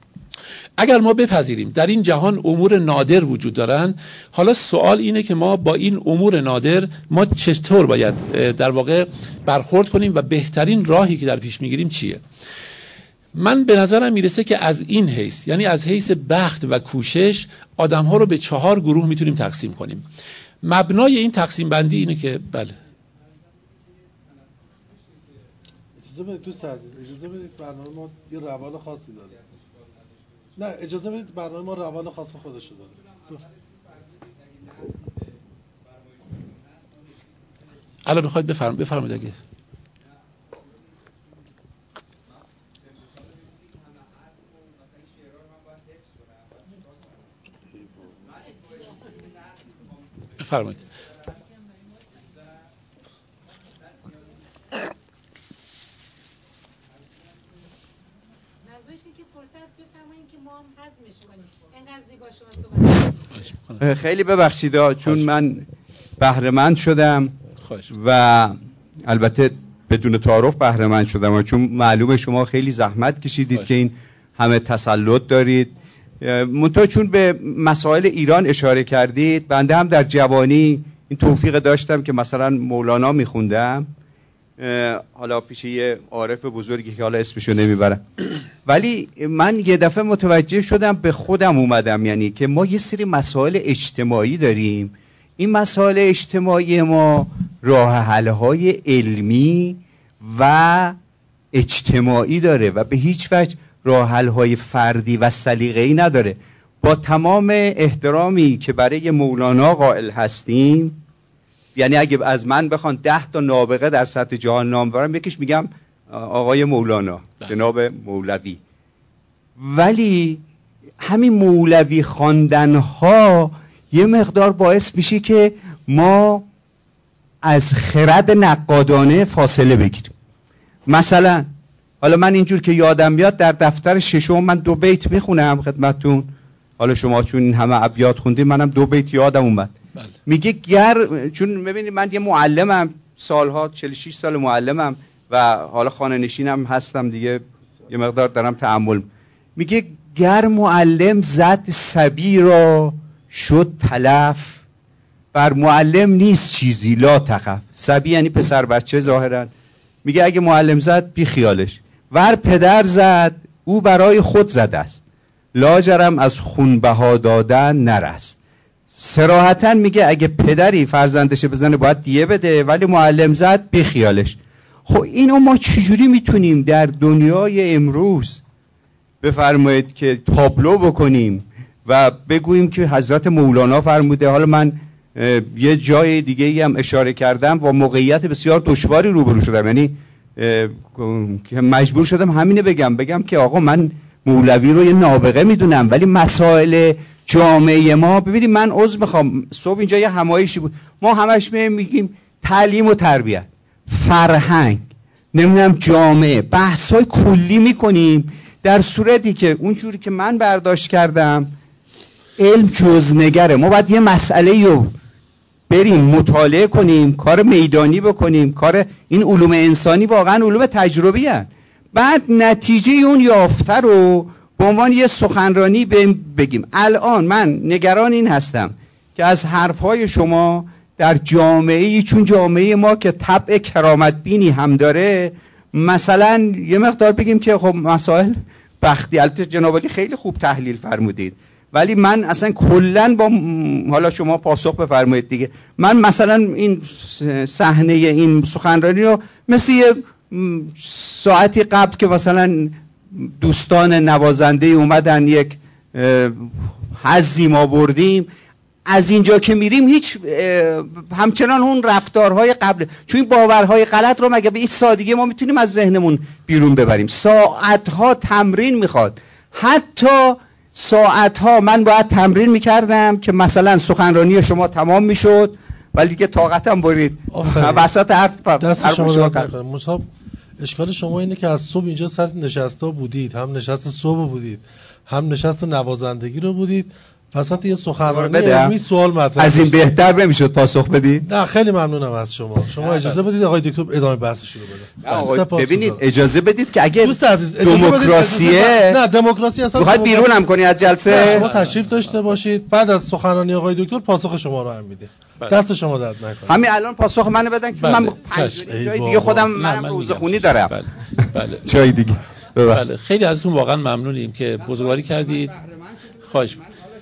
اگر ما بپذیریم در این جهان امور نادر وجود دارن، حالا سوال اینه که ما با این امور نادر ما چطور باید در واقع برخورد کنیم و بهترین راهی که در پیش میگیریم چیه؟ من به نظرم میرسه که از این حیث، یعنی از حیث بخت و کوشش، آدم‌ها رو به 4 گروه میتونیم تقسیم کنیم. مبنای این تقسیم بندی اینه که بله اجازه بدید دوست عزیز، اجازه بدید برنامه ما یه روال خاصی داره. نه اجازه بدید برنامه ما روال خاص خودشو داره. الان میخواید بفرمایید اگه بفرمایید. خیلی ببخشید چون من بهره‌مند شدم و البته بدون تعارف بهره‌مند شدم چون معلومه شما خیلی زحمت کشیدید که این همه تسلط دارید. منتها چون به مسائل ایران اشاره کردید، بنده هم در جوانی این توفیق داشتم که مثلا مولانا میخوندم، حالا پیش یه عارف بزرگی که حالا اسمشو نمیبرم، ولی من یه دفعه متوجه شدم، به خودم اومدم، یعنی که ما یه سری مسائل اجتماعی داریم. این مسائل اجتماعی ما راه حل‌های علمی و اجتماعی داره و به هیچ وجه راه حل‌های فردی و سلیقه‌ای نداره. با تمام احترامی که برای مولانا قائل هستیم، یعنی اگه از من بخوان 10 تا نابغه در سطح جهان نام ببرم، یکیش میگم آقای مولانا، جناب مولوی. ولی همین مولوی خواندن‌ها یه مقدار باعث میشه که ما از خرد نقادانه فاصله بگیریم. مثلا حالا من اینجور که یادم بیاد در دفتر ششم من 2 بیت میخونم خدمتتون. حالا شما چون این همه ابیات خوندید منم 2 بیت یادم اومد. بله. میگه چون میبینید من یه معلمم، سالها 46 سال معلمم و حالا خانه نشینم هستم دیگه، یه مقدار دارم تأمل. میگه گر معلم زد صبی را شد تلف، بر معلم نیست چیزی لا تخف. صبی یعنی پسر بچه ظاهرا. میگه اگه معلم زد بی خیالش، ور پدر زد او برای خود زده است، لاجرم از خون بها دادن نرست. صراحتا میگه اگه پدری فرزندش بزنه باید دیه بده، ولی معلم زد بی خیالش. خب اینو ما چجوری میتونیم در دنیای امروز بفرمایید که تابلو بکنیم و بگوییم که حضرت مولانا فرموده؟ حالا من یه جای دیگه ای هم اشاره کردم، با موقعیت بسیار دشواری روبرو شدم، یعنی که مجبور شدم همینه بگم که آقا من مولوی رو یه نابغه میدونم، ولی مسائل جامعه ما، ببینید من عذر میخوام، صبح اینجا یه همایشی بود، ما همش میگیم تعلیم و تربیت، فرهنگ، نمیدونم جامعه، بحث‌های کلی میکنیم، در صورتی که اونجوری که من برداشت کردم علم جزنگره. ما باید یه مسئله رو بریم مطالعه کنیم، کار میدانی بکنیم، کار این علوم انسانی واقعا علوم تجربی هست، بعد نتیجه اون یافته رو به عنوان یه سخنرانی بگیم. الان من نگران این هستم که از حرفهای شما در جامعه‌ای چون جامعه ما که طبع کرامت بینی هم داره، مثلا یه مقدار بگیم که خب مسائل بختی، البته جناب عالی خیلی خوب تحلیل فرمودید، ولی من اصلا کلن با حالا شما پاسخ بفرمایید دیگه، من مثلا این صحنه این سخنرانی رو مثل یه ساعتی قبل که مثلا دوستان نوازنده اومدن یک حظی ما بردیم، از اینجا که میریم هیچ همچنان اون رفتارهای قبل، چون این باورهای غلط رو مگه به این سادگی ما میتونیم از ذهنمون بیرون ببریم؟ ساعتها تمرین میخواد، حتی ساعتها من باید تمرین میکردم که مثلا سخنرانی شما تمام میشد ولی دیگه طاقتم برید وسط حرف دست شما درد نکنه. مصاب اشکال شما اینه که از صبح اینجا سر نشستا بودید، هم نشست صبح بودید، هم نشست نوازندگی رو بودید، وسط یه سخنرانی علمی سوال مطرح از این بهتر نمیشد پاس بدید؟ نه خیلی ممنونم از شما. شما اجازه بدید آقای دکتر ادامه بحثش رو بده. ببینید اجازه بدید که اگه دموکراسیه، نه دموکراسی اصلا میخواید بیرون هم کنی از جلسه، شما تشریف داشته باشید، بعد از سخنرانی آقای دکتر پاسخ شما رو هم میده. دست شما درد نکنه. همین الان پاسخ منو بدن که من جای دیگه خودم منم روزخونی دارم. بله جای دیگه. بله خیلی ازتون واقعا ممنونیم که بزرگواری کردید. خواهش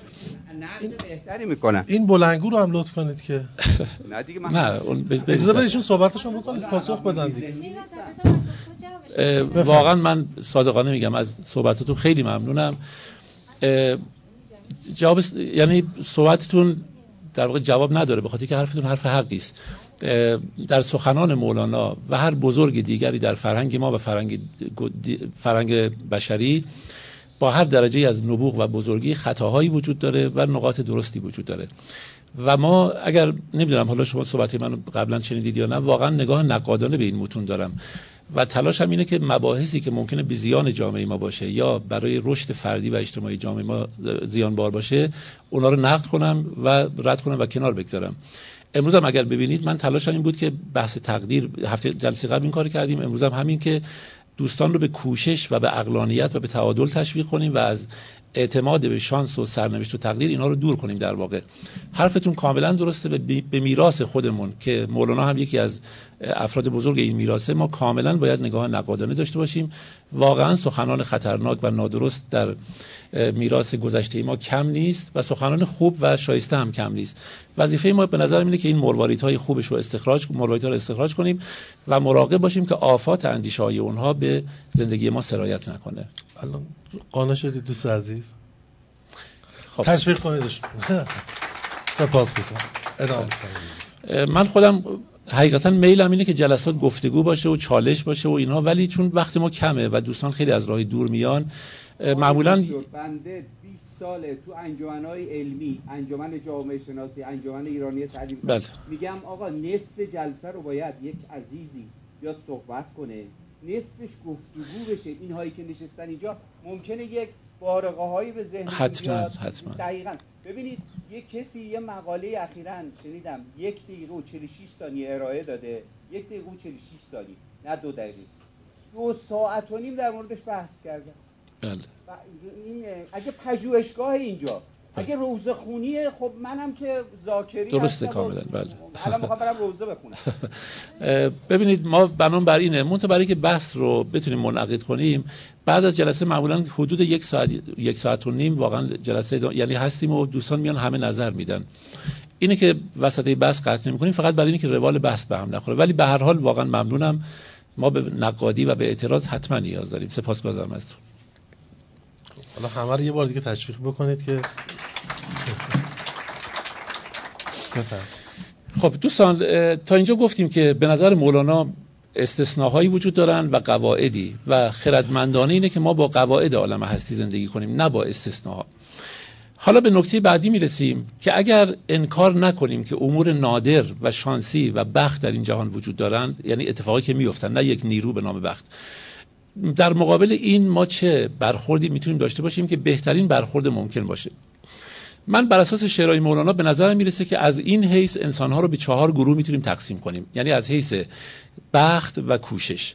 بهتری میکنم. این بلنگو رو هم لطف کنید که نه دیگه من نه اجازه بدیشون صحبتشون بکنید پاسخ بدن دیگه. واقعا من صادقانه میگم از صحبتاتون خیلی ممنونم. جواب یعنی صحبتتون در واقع جواب نداره، به خاطر که حرفتون حرف حقی است. در سخنان مولانا و هر بزرگ دیگری در فرهنگ ما و فرهنگ بشری با هر درجه از نبوغ و بزرگی خطاهایی وجود داره و نقاط درستی وجود داره و ما اگر نمیدونم حالا شما صحبت منو قبلا شنیدید یا نه، واقعا نگاه نقادانه به این متون دارم و تلاش هم اینه که مباحثی که ممکنه به زیان جامعه ما باشه یا برای رشد فردی و اجتماعی جامعه ما زیان بار باشه اونا رو نقد کنم و رد کنم و کنار بگذارم. امروز هم اگر ببینید من تلاشم این بود که بحث تقدیر، هفته جلسه قبل این کار کردیم، امروز هم همین که دوستان رو به کوشش و به عقلانیت و به تعادل تشویق کنیم و از اعتماد به شانس و سرنوشت و تقدیر اینا رو دور کنیم. در واقع حرفتون کاملا درسته، به میراث خودمون که مولانا هم یکی از افراد بزرگ این میراثه، ما کاملا باید نگاه نقادانه داشته باشیم. واقعا سخنان خطرناک و نادرست در میراث گذشته ما کم نیست و سخنان خوب و شایسته هم کم نیست. وظیفه ما به نظر میاد که این مرواریدهای خوبش رو مرواریدها رو استخراج کنیم و مراقب باشیم که آفات اندیشه‌های اونها به زندگی ما سرایت نکنه. الان قانع شدید دوست عزیز؟ خب تشویق کنیدش. سپاسگزارم. ادامه بدید. من خودم حقیقتا میلم اینه که جلسات گفتگو باشه و چالش باشه و اینا، ولی چون وقت ما کمه و دوستان خیلی از راه دور میان، معمولا بنده 20 ساله تو انجمن‌های علمی، انجمن جامعه شناسی، انجمن ایرانی تعلیم، میگم آقا نصف جلسه رو باید یک عزیزی بیاد صحبت کنه، نصفش گفتگو بشه. اینهایی که نشستن اینجا ممکنه یک بارقه‌هایی به ذهن بیاد. حتما. دقیقاً. ببینید یک کسی یه مقاله اخیراً شنیدم 1 دقیقه و 46 ثانیه ارائه داده، 1 دقیقه و 46 ثانیه، نه 2 دقیقه، 2 ساعت و نیم در موردش بحث کردن. بله. این اگه پژوهشگاه اینجا، اگه روزه خونیه، خب منم که ذاکری درسته کاملا. بله. الان میخوام برم روزه بخونم. ببینید ما بنام بر اینه، برای که بحث رو بتونیم منعقد کنیم بعد از جلسه معمولا حدود 1 ساعت و نیم واقعا جلسه یعنی هستیم و دوستان میان همه نظر میدن. اینه که وسط بحث قطع نمی‌کنیم فقط برای اینکه روال بحث به هم نخوره. ولی به هر حال واقعا ممنونم. ما به نقادی و به اعتراض حتما نیاز داریم. سپاسگزارم ازتون. حالا همه رو یه بار دیگه تشویق بکنید که خب دوستان تا اینجا گفتیم که به نظر مولانا استثناهایی وجود دارن و قواعدی و خردمندانه اینه که ما با قواعد عالم هستی زندگی کنیم نه با استثناها. حالا به نکته بعدی میرسیم که اگر انکار نکنیم که امور نادر و شانسی و بخت در این جهان وجود دارن، یعنی اتفاقی که میافتن نه یک نیرو به نام بخت، در مقابل این ما چه برخوردی میتونیم داشته باشیم که بهترین برخورد ممکن باشه؟ من بر اساس شعرهای مولانا به نظرم میرسه که از این حیث انسانها رو به 4 گروه میتونیم تقسیم کنیم، یعنی از حیث بخت و کوشش.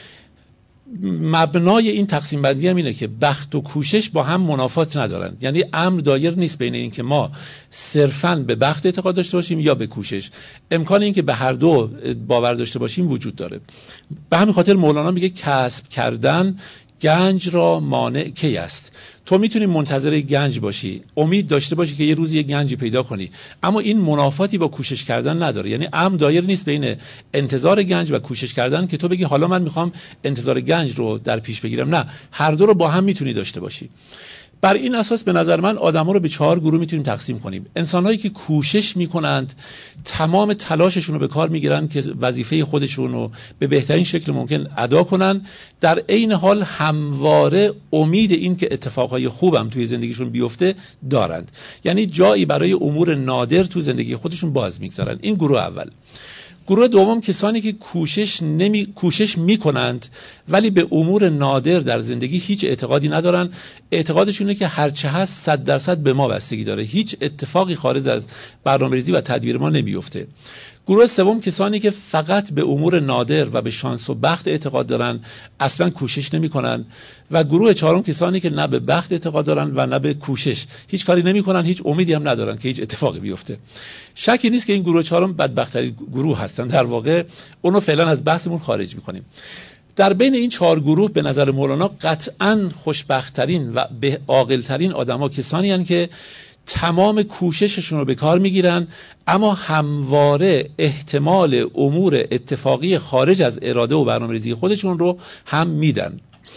مبنای این تقسیم بندی هم اینه که بخت و کوشش با هم منافات ندارن، یعنی امر دایر نیست بین این که ما صرفاً به بخت اعتقاد داشته باشیم یا به کوشش. امکان این که به هر دو باور داشته باشیم وجود داره. به همین خاطر مولانا میگه کسب کردن گنج را مانع کی است. تو میتونی منتظر گنج باشی، امید داشته باشی که یه روز یه گنجی پیدا کنی، اما این منافاتی با کوشش کردن نداره. یعنی امر دایر نیست بین انتظار گنج و کوشش کردن که تو بگی حالا من میخوام انتظار گنج رو در پیش بگیرم. نه، هر دو رو با هم میتونی داشته باشی. بر این اساس به نظر من آدم‌ها رو به 4 گروه میتونیم تقسیم کنیم. انسان‌هایی که کوشش میکنند، تمام تلاششون رو به کار میگیرن که وظیفه خودشون رو به بهترین شکل ممکن ادا کنن، در عین حال همواره امید این که اتفاقهای خوبم توی زندگیشون بیفته دارند، یعنی جایی برای امور نادر تو زندگی خودشون باز میگذارن. این گروه اول. گروه دوم کسانی که کوشش میکنند ولی به امور نادر در زندگی هیچ اعتقادی ندارن. اعتقادشونه که هرچه هست 100% به ما بستگی داره، هیچ اتفاقی خارج از برنامه‌ریزی و تدبیر ما نمیفته. گروه سوم کسانی که فقط به امور نادر و به شانس و بخت اعتقاد دارن، اصلا کوشش نمی‌کنن. و گروه چهارم کسانی که نه به بخت اعتقاد دارن و نه به کوشش، هیچ کاری نمی‌کنن، هیچ امیدی هم ندارن که هیچ اتفاقی بیفته. شکی نیست که این گروه چهارم بدبخت‌ترین گروه هستن. در واقع اونو فعلا از بحثمون خارج می‌کنیم. در بین این 4 گروه به نظر مولانا قطعاً خوشبخت‌ترین و به عاقل‌ترین آدم‌ها کسانی هستند که تمام کوشششون رو به کار میگیرن اما همواره احتمال امور اتفاقی خارج از اراده و برنامه‌ریزی خودشون رو هم میدن.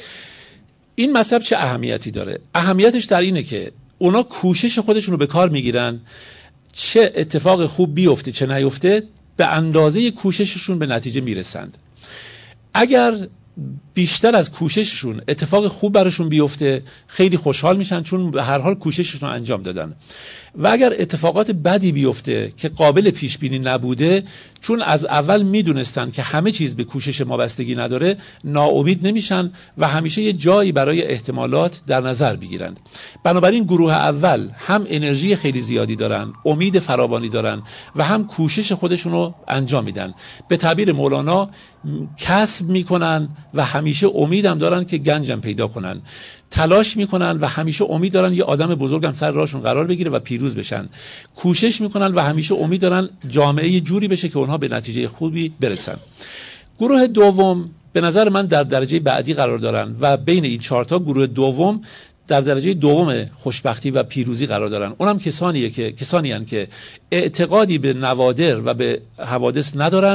این مطلب چه اهمیتی داره؟ اهمیتش در اینه که اونا کوشش خودشون رو به کار میگیرن، چه اتفاق خوب بیفته چه نیفته به اندازه کوشششون به نتیجه میرسند. اگر بیشتر از کوشششون اتفاق خوب براشون بیفته خیلی خوشحال میشن، چون به هر حال کوشششون رو انجام دادن. و اگر اتفاقات بدی بیفته که قابل پیش بینی نبوده، چون از اول میدونستن که همه چیز به کوشش ما بستگی نداره، ناامید نمیشن و همیشه یه جایی برای احتمالات در نظر بگیرند. بنابراین گروه اول هم انرژی خیلی زیادی دارن، امید فراوانی دارن و هم کوشش خودشون رو انجام میدن. به تعبیر مولانا کسب میکنن و همیشه امیدم دارن که گنجم پیدا کنن، تلاش میکنن و همیشه امید دارن یه آدم بزرگم سر راهشون قرار بگیره و پیروز بشن، کوشش میکنن و همیشه امید دارن جامعه یه جوری بشه که اونها به نتیجه خوبی برسن. گروه دوم به نظر من در درجه بعدی قرار دارن و بین این 4 تا گروه دوم در درجه دوم خوشبختی و پیروزی قرار دارن. اونم کسانی هستند که اعتقادی به نوادر و به حوادث ندارن،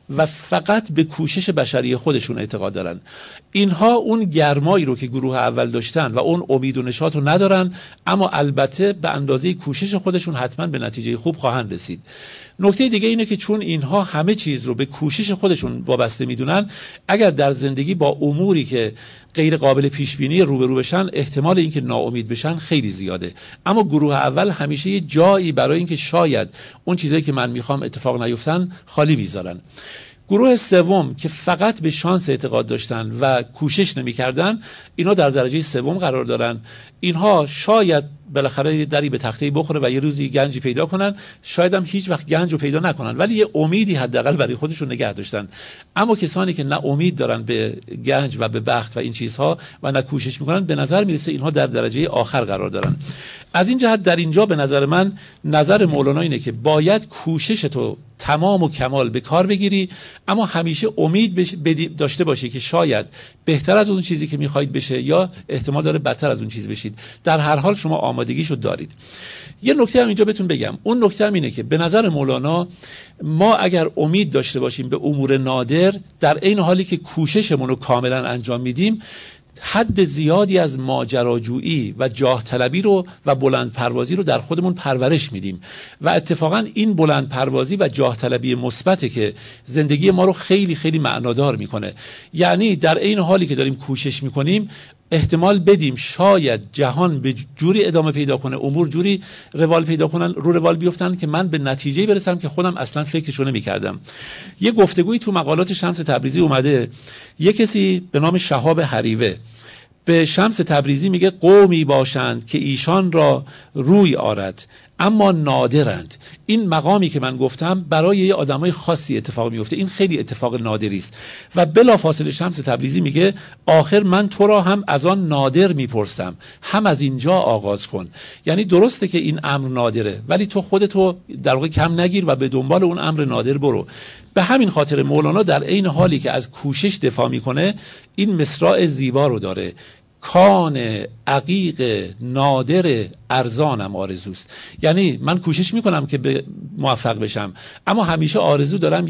و فقط به کوشش بشری خودشون اعتقاد دارن. اینها اون گرمایی رو که گروه اول داشتن و اون امید و نشاط رو ندارن، اما البته به اندازه کوشش خودشون حتما به نتیجه خوب خواهند رسید. نکته دیگه اینه که چون اینها همه چیز رو به کوشش خودشون وابسته میدونن، اگر در زندگی با اموری که غیر قابل پیش بینی روبرو بشن، احتمال اینکه ناامید بشن خیلی زیاده. اما گروه اول همیشه یه جایی برای اینکه شاید اون چیزایی که من میخوام اتفاق نیفتن خالی میذارن. گروه سوم که فقط به شانس اعتقاد داشتن و کوشش نمی‌کردن، اینا در درجه سوم قرار دارن. اینها شاید بالاخره دری به تخته بخوره و یه روزی گنجی پیدا کنن، شاید هم هیچ وقت گنج رو پیدا نکنن، ولی یه امیدی حداقل برای خودشون نگه داشتن. اما کسانی که نه امید دارن به گنج و به بخت و این چیزها و نه کوشش میکنن، به نظر میرسه اینها در درجه آخر قرار دارن. از این جهت در اینجا به نظر من نظر مولانا اینه که باید کوشش تو تمام و کمال به کار بگیری، اما همیشه امید داشته باشی که شاید بهتر از اون چیزی که میخواید بشه یا احتمال داره بدتر از اون چیز بشید. در هر حال شما آمادگیشو دارید. یه نکته هم اینجا بهتون بگم، اون نکته هم اینه که به نظر مولانا ما اگر امید داشته باشیم به امور نادر، در عین حالی که کوششمون رو کاملا انجام میدیم، حد زیادی از ماجراجویی و جاه طلبی رو و بلند پروازی رو در خودمون پرورش میدیم و اتفاقا این بلند پروازی و جاه طلبی مثبته که زندگی ما رو خیلی خیلی معنادار میکنه. یعنی در عین حالی که داریم کوشش میکنیم، احتمال بدیم شاید جهان به جوری ادامه پیدا کنه، امور جوری روال پیدا کنن، رو روال بیفتن که من به نتیجه برسم که خودم اصلا فکرشو نمی‌کردم. یه گفتگویی تو مقالات شمس تبریزی اومده، یه کسی به نام شهاب حریوه به شمس تبریزی میگه قومی باشند که ایشان را روی آرد اما نادرند. این مقامی که من گفتم برای یه آدمای خاصی اتفاق میفته، این خیلی اتفاق نادری است. و بلافاصله شمس تبریزی میگه آخر من تو را هم از آن نادر میپرسم، هم از اینجا آغاز کن. یعنی درسته که این امر نادره، ولی تو خودتو در واقع کم نگیر و به دنبال اون امر نادر برو. به همین خاطر مولانا در عین حالی که از کوشش دفاع میکنه، این مصرع زیبا رو داره: کان عقیق نادر ارزانم آرزوست. یعنی من کوشش میکنم که به موفق بشم، اما همیشه آرزو دارم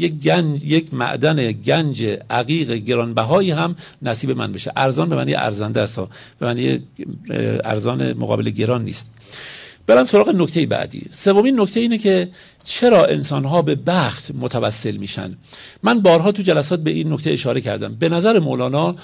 یک معدن گنج عقیق گرانبهایی هم نصیب من بشه. ارزان به معنی ارزنده است، به معنی ارزان مقابل گران نیست. برم سراغ نکته بعدی. سومین نکته اینه که چرا انسان‌ها به بخت متوسل میشن. من بارها تو جلسات به این نکته اشاره کردم. به نظر مولانا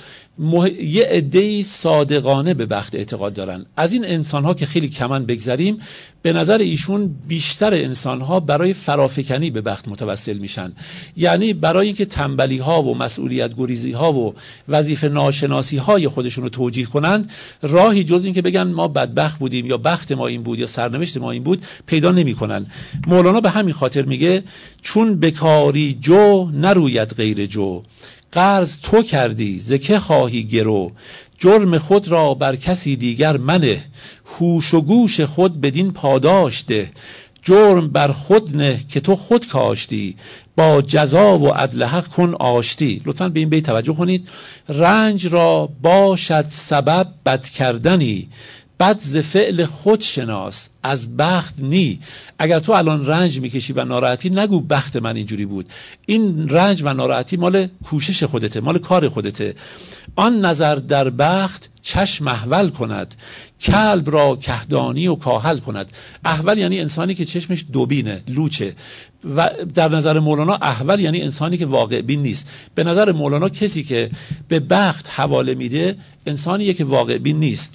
یه عده‌ای صادقانه به بخت اعتقاد دارن. از این انسان‌ها که خیلی کمن بگذریم، به نظر ایشون بیشتر انسان‌ها برای فرافکنی به بخت متوسل میشن. یعنی برای اینکه تنبلی‌ها و مسئولیت گریزی‌ها و وظیفه ناشناسی‌های خودشون رو توجیه کنند، راهی جز این که بگن ما بدبخت بودیم یا بخت ما این بود یا سرنوشت ما این بود پیدا نمی‌کنن. مولانا به همین خاطر میگه چون بکاری جو نروید غیر جو، قرض تو کردی ز که خواهی گرو، جرم خود را بر کسی دیگر منه، هوش و گوش خود بدین پاداش ده، جرم بر خود نه که تو خود کاشتی، با جزا و عدل حق کن آشتی. لطفاً به این بیت توجه کنید. رنج را باشد سبب بد کردنی، بد ز فعل خود شناس از بخت نی. اگر تو الان رنج میکشی و ناراحتی، نگو بخت من اینجوری بود. این رنج و ناراحتی مال کوشش خودته، مال کار خودته. آن نظر در بخت چشم احول کند، کلب را کهدانی و کاهل کند. احول یعنی انسانی که چشمش دوبینه، لوچه. و در نظر مولانا احول یعنی انسانی که واقع بین نیست. به نظر مولانا کسی که به بخت حواله میده انسانیه که واقع بین نیست.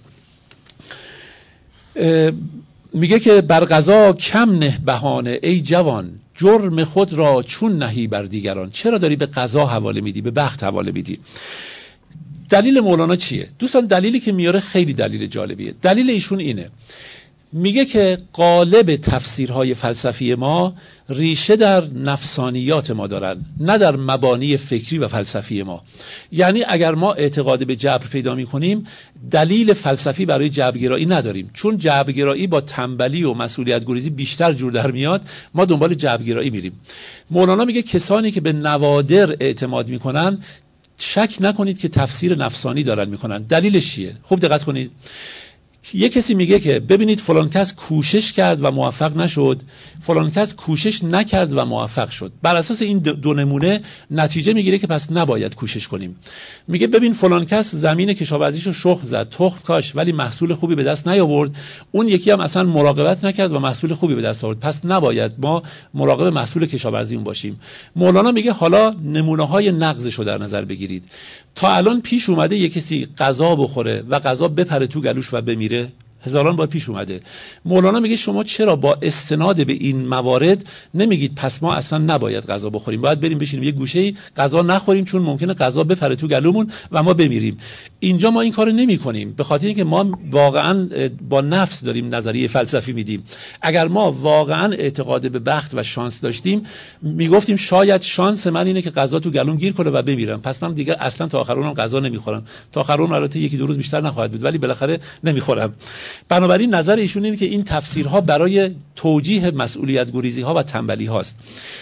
میگه که بر قضا کم نه بهانه ای جوان، جرم خود را چون نهی بر دیگران. چرا داری به قضا حواله میدی، به بخت حواله میدی؟ دلیل مولانا چیه؟ دوستان دلیلی که میاره خیلی دلیل جالبیه. دلیل ایشون اینه، میگه که قالب تفسیرهای فلسفی ما ریشه در نفسانیات ما دارن، نه در مبانی فکری و فلسفی ما. یعنی اگر ما اعتقاد به جبر پیدا میکنیم، دلیل فلسفی برای جبرگرایی نداریم. چون جبرگرایی با تنبلی و مسئولیت گریزی بیشتر جور در میاد، ما دنبال جبرگرایی میریم. مولانا میگه کسانی که به نوادر اعتماد میکنن، شک نکنید که تفسیر نفسانی دارن میکنن. دلیلش چیه؟ خوب دقت کنید. یه کسی میگه که ببینید فلان کس کوشش کرد و موفق نشد، فلان کس کوشش نکرد و موفق شد. بر اساس این دو نمونه نتیجه میگیره که پس نباید کوشش کنیم. میگه ببین فلان کس زمین کشاورزیشو شخم زد، تخم کاشت ولی محصول خوبی به دست نیاورد، اون یکی هم اصلا مراقبت نکرد و محصول خوبی به دست آورد، پس نباید ما مراقب محصول کشاورزیمون باشیم. مولانا میگه حالا نمونه‌های نقضشو در نظر بگیرید. تا الان پیش اومده یه کسی غذا بخوره و غذا بپره تو گلوش و بمیره؟ هزاران بار پیش اومده. مولانا میگه شما چرا با استناد به این موارد نمیگید پس ما اصلا نباید غذا بخوریم، باید بریم بشینیم یه گوشه‌ای غذا نخوریم چون ممکنه غذا بپره تو گلومون و ما بمیریم. اینجا ما این کارو نمی‌کنیم به خاطر اینکه ما واقعا با نفس داریم نظریه فلسفی میدیم. اگر ما واقعا اعتقاد به بخت و شانس داشتیم میگفتیم شاید شانس من اینه که غذا تو گلوم گیر کنه و بمیرم، پس من دیگه اصلا تا آخر عمرم غذا نمیخورم. تا آخر عمر البته یکی دو روز بیشتر نخواهد بود ولی بالاخره نمیخورم. بنابراین نظر ایشون اینه که این تفسیرها برای توجیه مسئولیت گریزی ها و تنبلی هاست.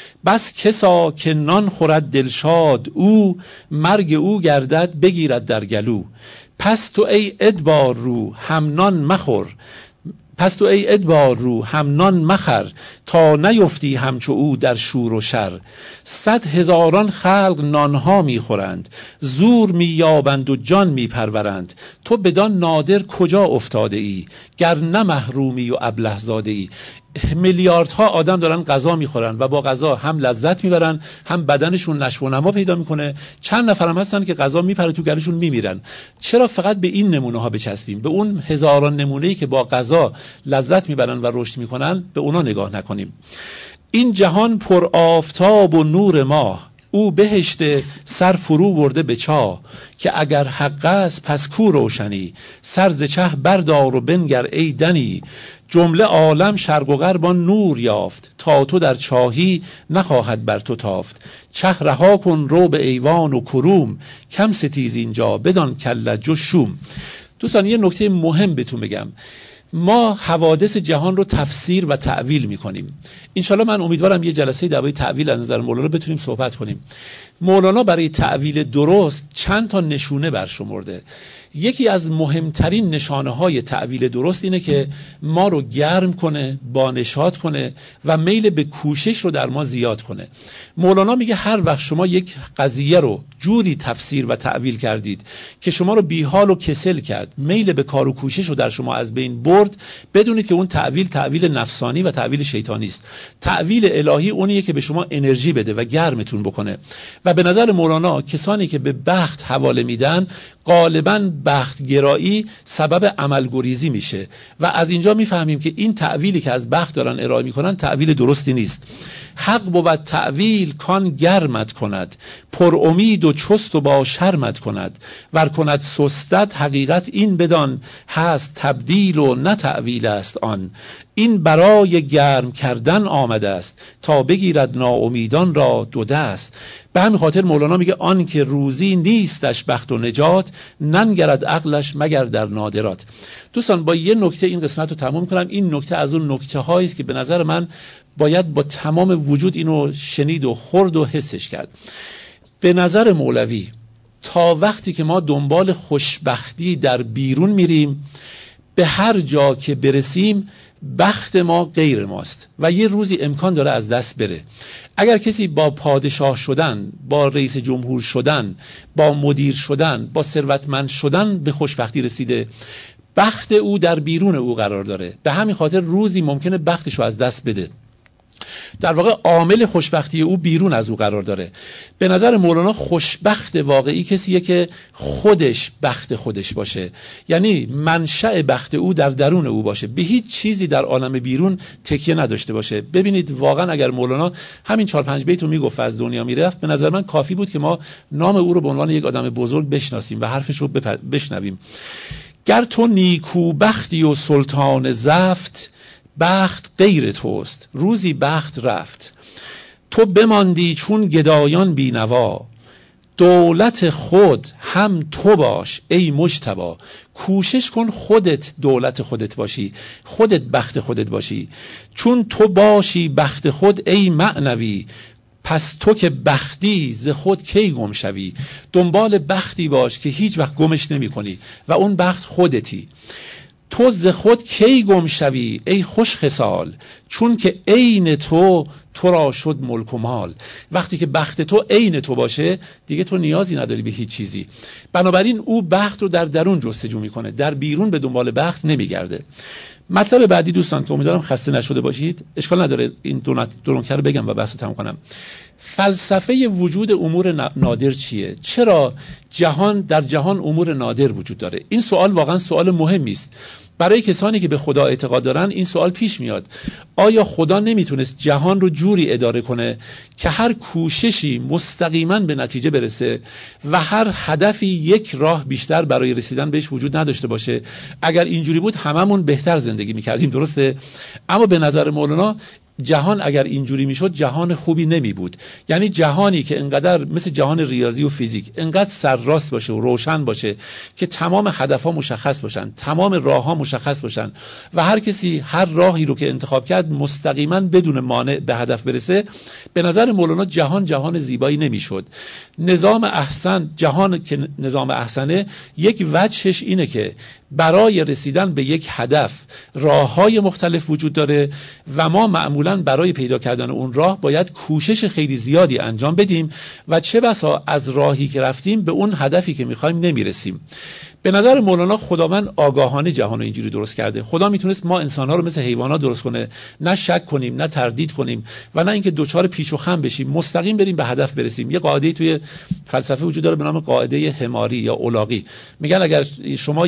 بس کسا که نان خورد دلشاد او، مرگ او گردد بگیرد در گلو. پس تو ای ادبار رو هم نان مخور، پس تو ای ادبار رو هم نان مخر، تا نیفتی همچو او در شور و شر. 100,000 خلق نانها میخورند، زور مییابند و جان میپرورند. تو بدان نادر کجا افتاده ای، گر نه محرومی و ابله زاده ای. میلیاردها آدم دارن غذا میخورن و با غذا هم لذت میبرن هم بدنشون نشو و نما پیدا میکنه. چند نفرم هستن که غذا میپره تو گلوشون میمیرن. چرا فقط به این نمونه ها بچسبیم؟ به اون هزاران نمونه‌ای که با غذا لذت میبرن و رشد میکنن به اونا نگاه نکنیم. این جهان پر آفتاب و نور ماه، او بهشت سر فرو برده به چاه. که اگر حق است پس کو روشنی، سر ز چه بردار و بنگر ای دنی. جمله عالم شرق و غرب نور یافت، تا تو در چاهی نخواهد بر تو تافت. چه رها کن رو به ایوان و کروم، کم ستیز اینجا بدان کلج و شوم. دوستان یه نکته مهم بهتون بگم، ما حوادث جهان رو تفسیر و تعویل میکنیم. انشالله من امیدوارم یه جلسه درباره تعویل از نظر مولانا بتونیم صحبت کنیم. مولانا برای تعویل درست چند تا نشونه برشمرده. یکی از مهمترین نشانه های تعویل درست اینه که ما رو گرم کنه، بانشاد کنه و میل به کوشش رو در ما زیاد کنه. مولانا میگه هر وقت شما یک قضیه رو جوری تفسیر و تعویل کردید که شما رو بیحال و کسل کرد، میل به کار و کوشش رو در شما از بین برد، بدونید که اون تعویل نفسانی و تعویل شیطانی است. تعویل الهی اونیه که به شما انرژی بده و گرمتون بکنه. و به نظر مولانا کسانی که به بخت حواله میدن غالباً بخت گرایی سبب عملگریزی میشه و از اینجا میفهمیم که این تعویلی که از بخت دارن ارائه میکنن تعویل درستی نیست. حق بود تعویل کان گرمت کند، پر امید و چست و با شرمت کند. ور کند سستت حقیقت این بدان، هست تبدیل و نه تعویل است آن. این برای گرم کردن آمده است، تا بگیرد ناامیدان را دو دست. به همین خاطر مولانا میگه آن که روزی نیستش بخت و نجات، ننگرد عقلش مگر در نادرات. دوستان با یه نکته این قسمت رو تمام کنم. این نکته از اون نکته هایی است که به نظر من باید با تمام وجود اینو شنید و خورد و حسش کرد. به نظر مولوی تا وقتی که ما دنبال خوشبختی در بیرون میریم، به هر جا که برسیم بخت ما غیر ماست و یه روزی امکان داره از دست بره. اگر کسی با پادشاه شدن، با رئیس جمهور شدن، با مدیر شدن، با ثروتمند شدن به خوشبختی رسیده، بخت او در بیرون او قرار داره. به همین خاطر روزی ممکنه بختش رو از دست بده. در واقع عامل خوشبختی او بیرون از او قرار داره. به نظر مولانا خوشبخت واقعی کسیه که خودش بخت خودش باشه، یعنی منشأ بخت او در درون او باشه، به هیچ چیزی در عالم بیرون تکیه نداشته باشه. ببینید واقعا اگر مولانا همین 4-5 بیت رو میگفت از دنیا میرفت، به نظر من کافی بود که ما نام او رو به عنوان یک آدم بزرگ بشناسیم و حرفش رو بشنویم. گر تو نیکو بختی و سلطان زفت، بخت غیر توست روزی بخت رفت. تو بماندی چون گدایان بینوا، دولت خود هم تو باش ای مجتبی. کوشش کن خودت دولت خودت باشی، خودت بخت خودت باشی. چون تو باشی بخت خود ای معنوی، پس تو که بختی ز خود کی گم شوی. دنبال بختی باش که هیچ وقت گمش نمی کنی و اون بخت خودتی. تو ز خود کی گم شوی ای خوش خصال، چون که عین تو را شد ملک و مال. وقتی که بخت تو عین تو باشه دیگه تو نیازی نداری به هیچ چیزی. بنابراین او بخت رو در درون جستجو میکنه، در بیرون به دنبال بخت نمیگرده. مطلب بعدی دوستان که امیدوارم خسته نشده باشید، اشکال نداره این دو نکته رو بگم و بحث رو تموم کنم. فلسفه وجود امور نادر چیه؟ چرا در جهان امور نادر وجود داره؟ این سوال واقعا سوال مهمی است. برای کسانی که به خدا اعتقاد دارن این سوال پیش میاد: آیا خدا نمیتونست جهان رو جوری اداره کنه که هر کوششی مستقیما به نتیجه برسه و هر هدفی یک راه بیشتر برای رسیدن بهش وجود نداشته باشه؟ اگر اینجوری بود هممون بهتر زندگی میکردیم، درسته؟ اما به نظر مولانا جهان اگر اینجوری میشد جهان خوبی نمی بود. یعنی جهانی که انقدر مثل جهان ریاضی و فیزیک انقدر سرراست باشه و روشن باشه که تمام هدفها مشخص باشن، تمام راهها مشخص باشن و هر کسی هر راهی رو که انتخاب کرد مستقیما بدون مانع به هدف برسه، به نظر مولانا جهان زیبایی نمیشد. نظام احسن، جهان که نظام احسنه، یک وجهش اینه که برای رسیدن به یک هدف راههای مختلف وجود داره و ما معمولاً برای پیدا کردن اون راه باید کوشش خیلی زیادی انجام بدیم و چه بسا از راهی که رفتیم به اون هدفی که میخوایم نمیرسیم. به نظر مولانا خداوند آگاهانه جهان رو اینجوری درست کرده. خدا میتونست ما انسان‌ها رو مثل حیوانات درست کنه، نه شک کنیم، نه تردید کنیم و نه اینکه دوچار پیچ و خم بشیم، مستقیم بریم به هدف برسیم. یه قاعده توی فلسفه وجود داره به نام قاعده حماری یا الاغی. میگن اگر شما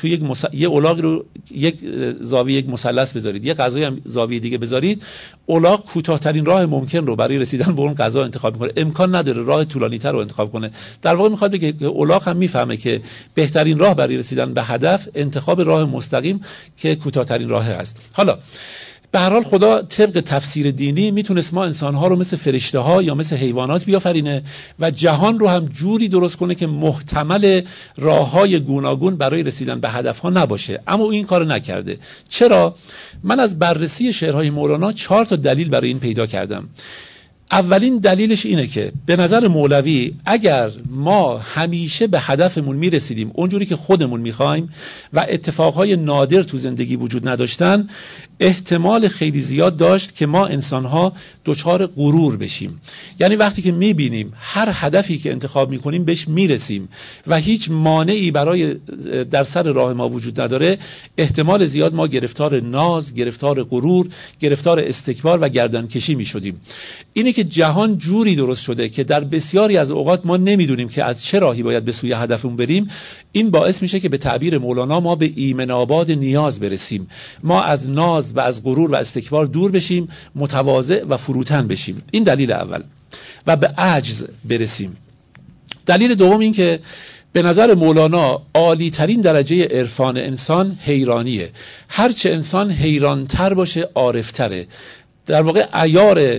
یه الاغی رو یک زاویه یک مثلث بذارید، یه غذای هم زاویه دیگه بذارید، الاغ کوتاه‌ترین راه ممکن رو برای رسیدن به اون غذا انتخاب می‌کنه. امکان نداره راه طولانی‌تر رو انتخاب کنه. در واقع می‌خواد بگه که الاغ هم میفهمه که بهترین راه برای رسیدن به هدف انتخاب راه مستقیم که کوتاه‌ترین راه است. حالا به هر حال خدا طبق تفسیر دینی میتونست ما انسان‌ها رو مثل فرشته‌ها یا مثل حیوانات بیافرینه و جهان رو هم جوری درست کنه که محتمل راه‌های گوناگون برای رسیدن به هدف‌ها نباشه، اما این کارو نکرده. چرا؟ من از بررسی شعرهای مولانا 4 تا دلیل برای این پیدا کردم. اولین دلیلش اینه که به نظر مولوی اگر ما همیشه به هدفمون میرسیدیم اونجوری که خودمون میخوایم و اتفاقهای نادر تو زندگی وجود نداشتن، احتمال خیلی زیاد داشت که ما انسانها دچار غرور بشیم. یعنی وقتی که میبینیم هر هدفی که انتخاب میکنیم بهش میرسیم و هیچ مانعی برای در سر راه ما وجود نداره، احتمال زیاد ما گرفتار ناز، گرفتار غرور، گرفتار استکبار و گردنکشی میشدیم. اینه که جهان جوری درست شده که در بسیاری از اوقات ما نمیدونیم که از چه راهی باید به سوی هدفمون بریم. این باعث میشه که به تعبیر مولانا ما به ایمن آباد نیاز برسیم، ما از ناز و از غرور و استکبار دور بشیم، متواضع و فروتن بشیم. این دلیل اول. و به عجز برسیم. دلیل دوم این که به نظر مولانا عالی ترین درجه عرفان انسان حیرانیه. هرچه انسان حیرانتر باشه عارفتره. در واقع عیار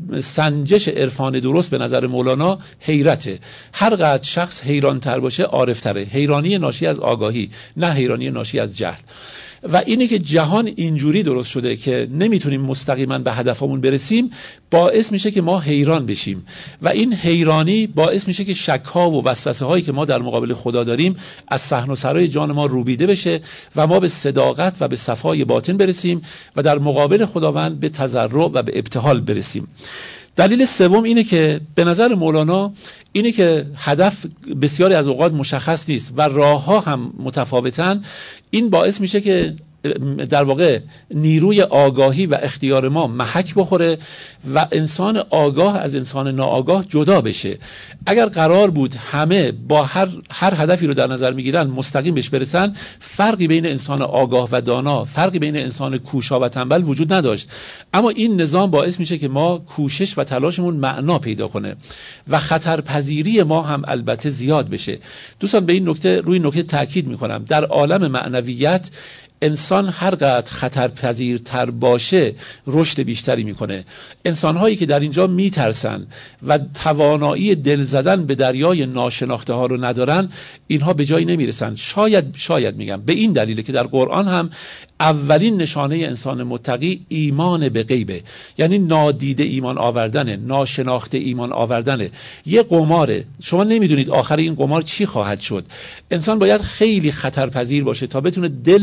سنجش عرفان درست به نظر مولانا حیرته. هر قدر شخص حیرانتر باشه عارفتره. حیرانی ناشی از آگاهی، نه حیرانی ناشی از جهل. و اینه که جهان اینجوری درست شده که نمیتونیم مستقیما به هدفمون برسیم، باعث میشه که ما حیران بشیم و این حیرانی باعث میشه که شک‌ها و وسوسه‌هایی که ما در مقابل خدا داریم از صحن و سرای جان ما روبیده بشه و ما به صداقت و به صفای باطن برسیم و در مقابل خداوند به تضرع و به ابتهال برسیم. دلیل سوم اینه که به نظر مولانا اینه که هدف بسیاری از اوقات مشخص نیست و راه‌ها هم متفاوتن. این باعث میشه که در واقع نیروی آگاهی و اختیار ما محک بخوره و انسان آگاه از انسان ناآگاه جدا بشه. اگر قرار بود همه با هر هدفی رو در نظر میگیرن مستقیم بهش برسن، فرقی بین انسان آگاه و دانا، فرقی بین انسان کوشا و تنبل وجود نداشت. اما این نظام باعث میشه که ما کوشش و تلاشمون معنا پیدا کنه و خطرپذیری ما هم البته زیاد بشه. دوستان به این نکته روی نکته تاکید میکنم، در عالم معنویت انسان هر قدر خطرپذیرتر باشه رشد بیشتری میکنه. انسان‌هایی که در اینجا میترسن و توانایی دل زدن به دریای ناشناخته ها رو ندارن، اینها به جایی نمیرسن. شاید میگم به این دلیله که در قرآن هم اولین نشانه انسان متقی ایمان به غیبه، یعنی نادیده ایمان آوردنه، ناشناخته ایمان آوردنه. یه قماره، شما نمیدونید آخر این قمار چی خواهد شد. انسان باید خیلی خطرپذیر باشه تا بتونه دل به دریا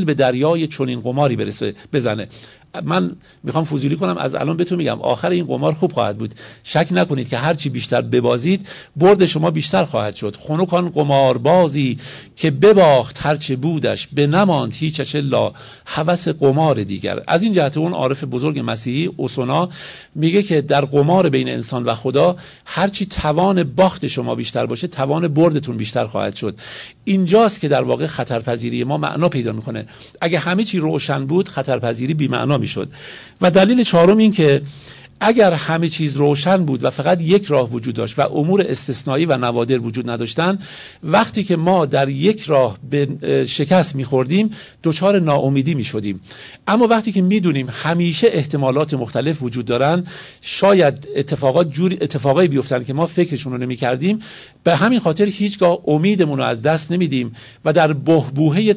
لای چنین قماری بزنه. من میخوام فضولی کنم، از الان بهتون میگم آخر این قمار خوب خواهد بود. شک نکنید که هرچی بیشتر ببازید برد شما بیشتر خواهد شد. خنک آن قماربازی که بباخت هرچه بودش، به نماند هیچش الا هوس قمار دیگر. از این جهت اون عارف بزرگ مسیحی اوسونا میگه که در قمار بین انسان و خدا هرچی توان باخت شما بیشتر باشه توان بردتون بیشتر خواهد شد. اینجاست که در واقع خطرپذیری ما معنا پیدا میکنه. اگه همه چی روشن بود خطرپذیری بی معنا میشد. و دلیل چهارم این که اگر همه چیز روشن بود و فقط یک راه وجود داشت و امور استثنایی و نوادر وجود نداشتن، وقتی که ما در یک راه به شکست میخوردیم دچار ناامیدی میشدیم. اما وقتی که میدونیم همیشه احتمالات مختلف وجود دارن، شاید اتفاقایی بیفتن که ما فکرشون رو نمیکردیم، به همین خاطر هیچگاه امیدمون رو از دست نمیدیم و در بحبوحه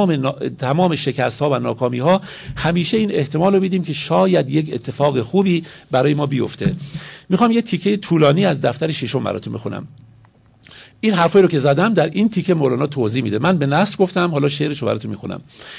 تمام شکست ها و ناکامی ها همیشه این احتمال رو میدیم که شاید یک اتفاق خوبی برای ما بیفته. میخوام یه تیکه طولانی از دفتر ششم براتون بخونم. این حرفایی رو که زدم در این تیکه مولانا توضیح میده. من به نص گفتم، حالا شعرش رو براتون میخونم.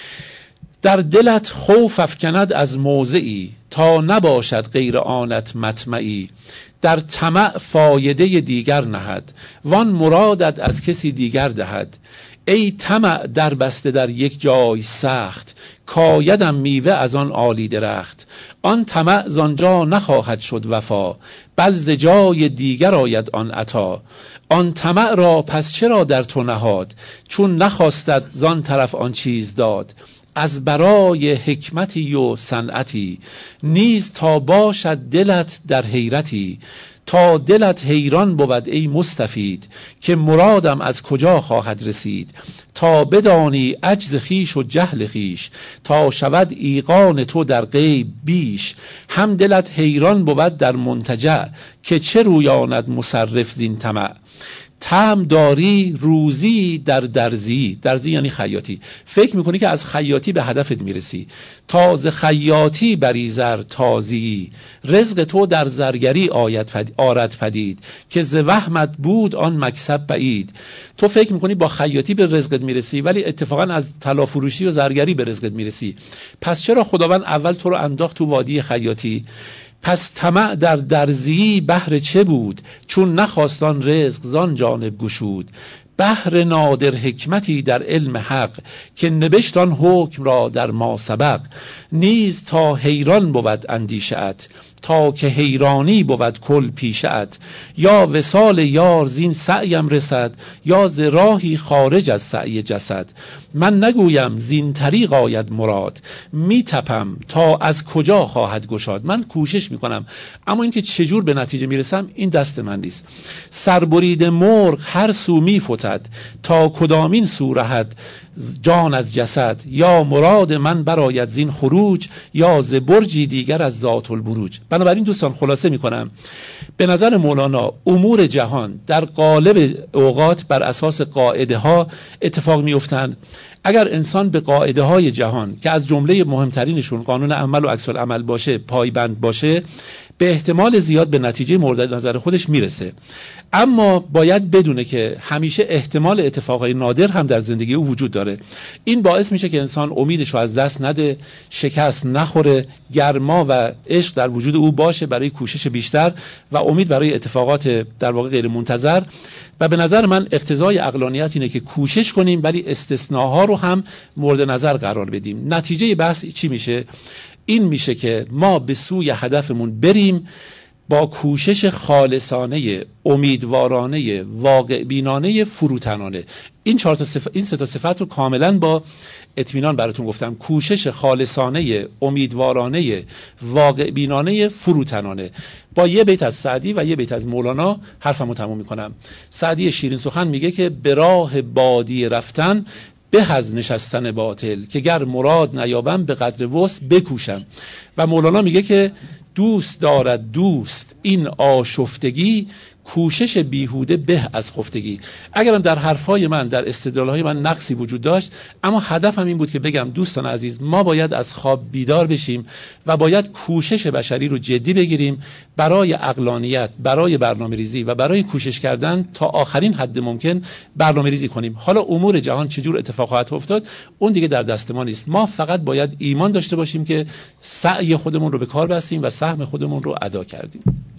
در دلت خوف افکند از موضعی، تا نباشد غیر آنت مطمعی. در طمع فایده دیگر نهد، وان مرادت از کسی دیگر دهد. ای طمع در بسته در یک جای سخت، کایدم میوه از آن عالی درخت. آن طمع زانجا نخواهد شد وفا، بل ز جای دیگر آید آن عطا. آن طمع را پس چرا در تو نهاد، چون نخواستد زان طرف آن چیز داد. از برای حکمتی و صنعتی، نیز تا باشد دلت در حیرتی. تا دلت حیران بود ای مستفید، که مرادم از کجا خواهد رسید. تا بدانی عجز خیش و جهل خیش، تا شود ایقان تو در غیب بیش. هم دلت حیران بود در منتجع، که چه رویاند مصرف زین طمع. طمع داری روزی در درزی یعنی خیاطی، فکر میکنی که از خیاطی به هدفت میرسی. تازه خیاطی بری زر تازی، رزق تو در زرگری آرد پدید. که ز وهمت بود آن مکسب بعید. تو فکر میکنی با خیاطی به رزقت میرسی، ولی اتفاقا از طلا فروشی و زرگری به رزقت میرسی. پس چرا خداوند اول تو رو انداخت تو وادی خیاطی؟ پس طمع در درزی بهر چه بود، چون نخواستان رزق زان جانب گشود. بهر نادر حکمتی در علم حق، که نبشتان حکم را در ما سبق. نیز تا حیران بود اندیشه‌ات، تا که حیرانی بود کل پیشه‌ات. یا وصال یار زین سعیم رسد، یا ز راهی خارج از سعی جسد. من نگویم زین طریق آید مراد، می تپم تا از کجا خواهد گشاد. من کوشش میکنم، اما اینکه چجور به نتیجه میرسم این دست من نیست. سربرید مرغ هر سو می فتد، تا کدامین سو رهد جان از جسد. یا مراد من برآید زین خروج، یا ز برجی دیگر از ذات البروج. بنابراین دوستان خلاصه میکنم، به نظر مولانا امور جهان در قالب اوقات بر اساس قاعده ها اتفاق میافتند. اگر انسان به قاعده های جهان که از جمله مهمترینشون قانون عمل و عکس العمل باشه پایبند باشه، به احتمال زیاد به نتیجه مورد نظر خودش میرسه. اما باید بدونه که همیشه احتمال اتفاقای نادر هم در زندگی او وجود داره. این باعث میشه که انسان امیدش رو از دست نده، شکست نخوره، گرما و عشق در وجود او باشه برای کوشش بیشتر و امید برای اتفاقات در واقع غیر منتظر. و به نظر من اقتضای عقلانیت اینه که کوشش کنیم ولی استثناها رو هم مورد نظر قرار بدیم. نتیجه بحث چی میشه؟ این میشه که ما به سوی هدفمون بریم با کوشش خالصانه، امیدوارانه، واقع بینانه، فروتنانه. این سه تا صفت رو کاملا با اطمینان براتون گفتم. کوشش خالصانه، امیدوارانه، واقع بینانه، فروتنانه. با یه بیت از سعدی و یه بیت از مولانا حرفمو تموم میکنم. سعدی شیرین سخن میگه که به راه بادی رفتن به از نشستن باطل، که گر مراد نیابم به قدر وسع بکوشم. و مولانا میگه که دوست دارد دوست این آشفتگی، کوشش بیهوده به از خفتگی. اگرم در حرفای من، در استدلالهای من نقصی وجود داشت، اما هدفم این بود که بگم دوستان عزیز، ما باید از خواب بیدار بشیم و باید کوشش بشری رو جدی بگیریم برای عقلانیت، برای برنامه‌ریزی و برای کوشش کردن تا آخرین حد ممکن برنامه‌ریزی کنیم. حالا امور جهان چجور اتفاق خواهد افتاد اون دیگه در دست ما نیست. ما فقط باید ایمان داشته باشیم که سعی خودمون رو به کار بستیم و سهم خودمون رو ادا کردیم.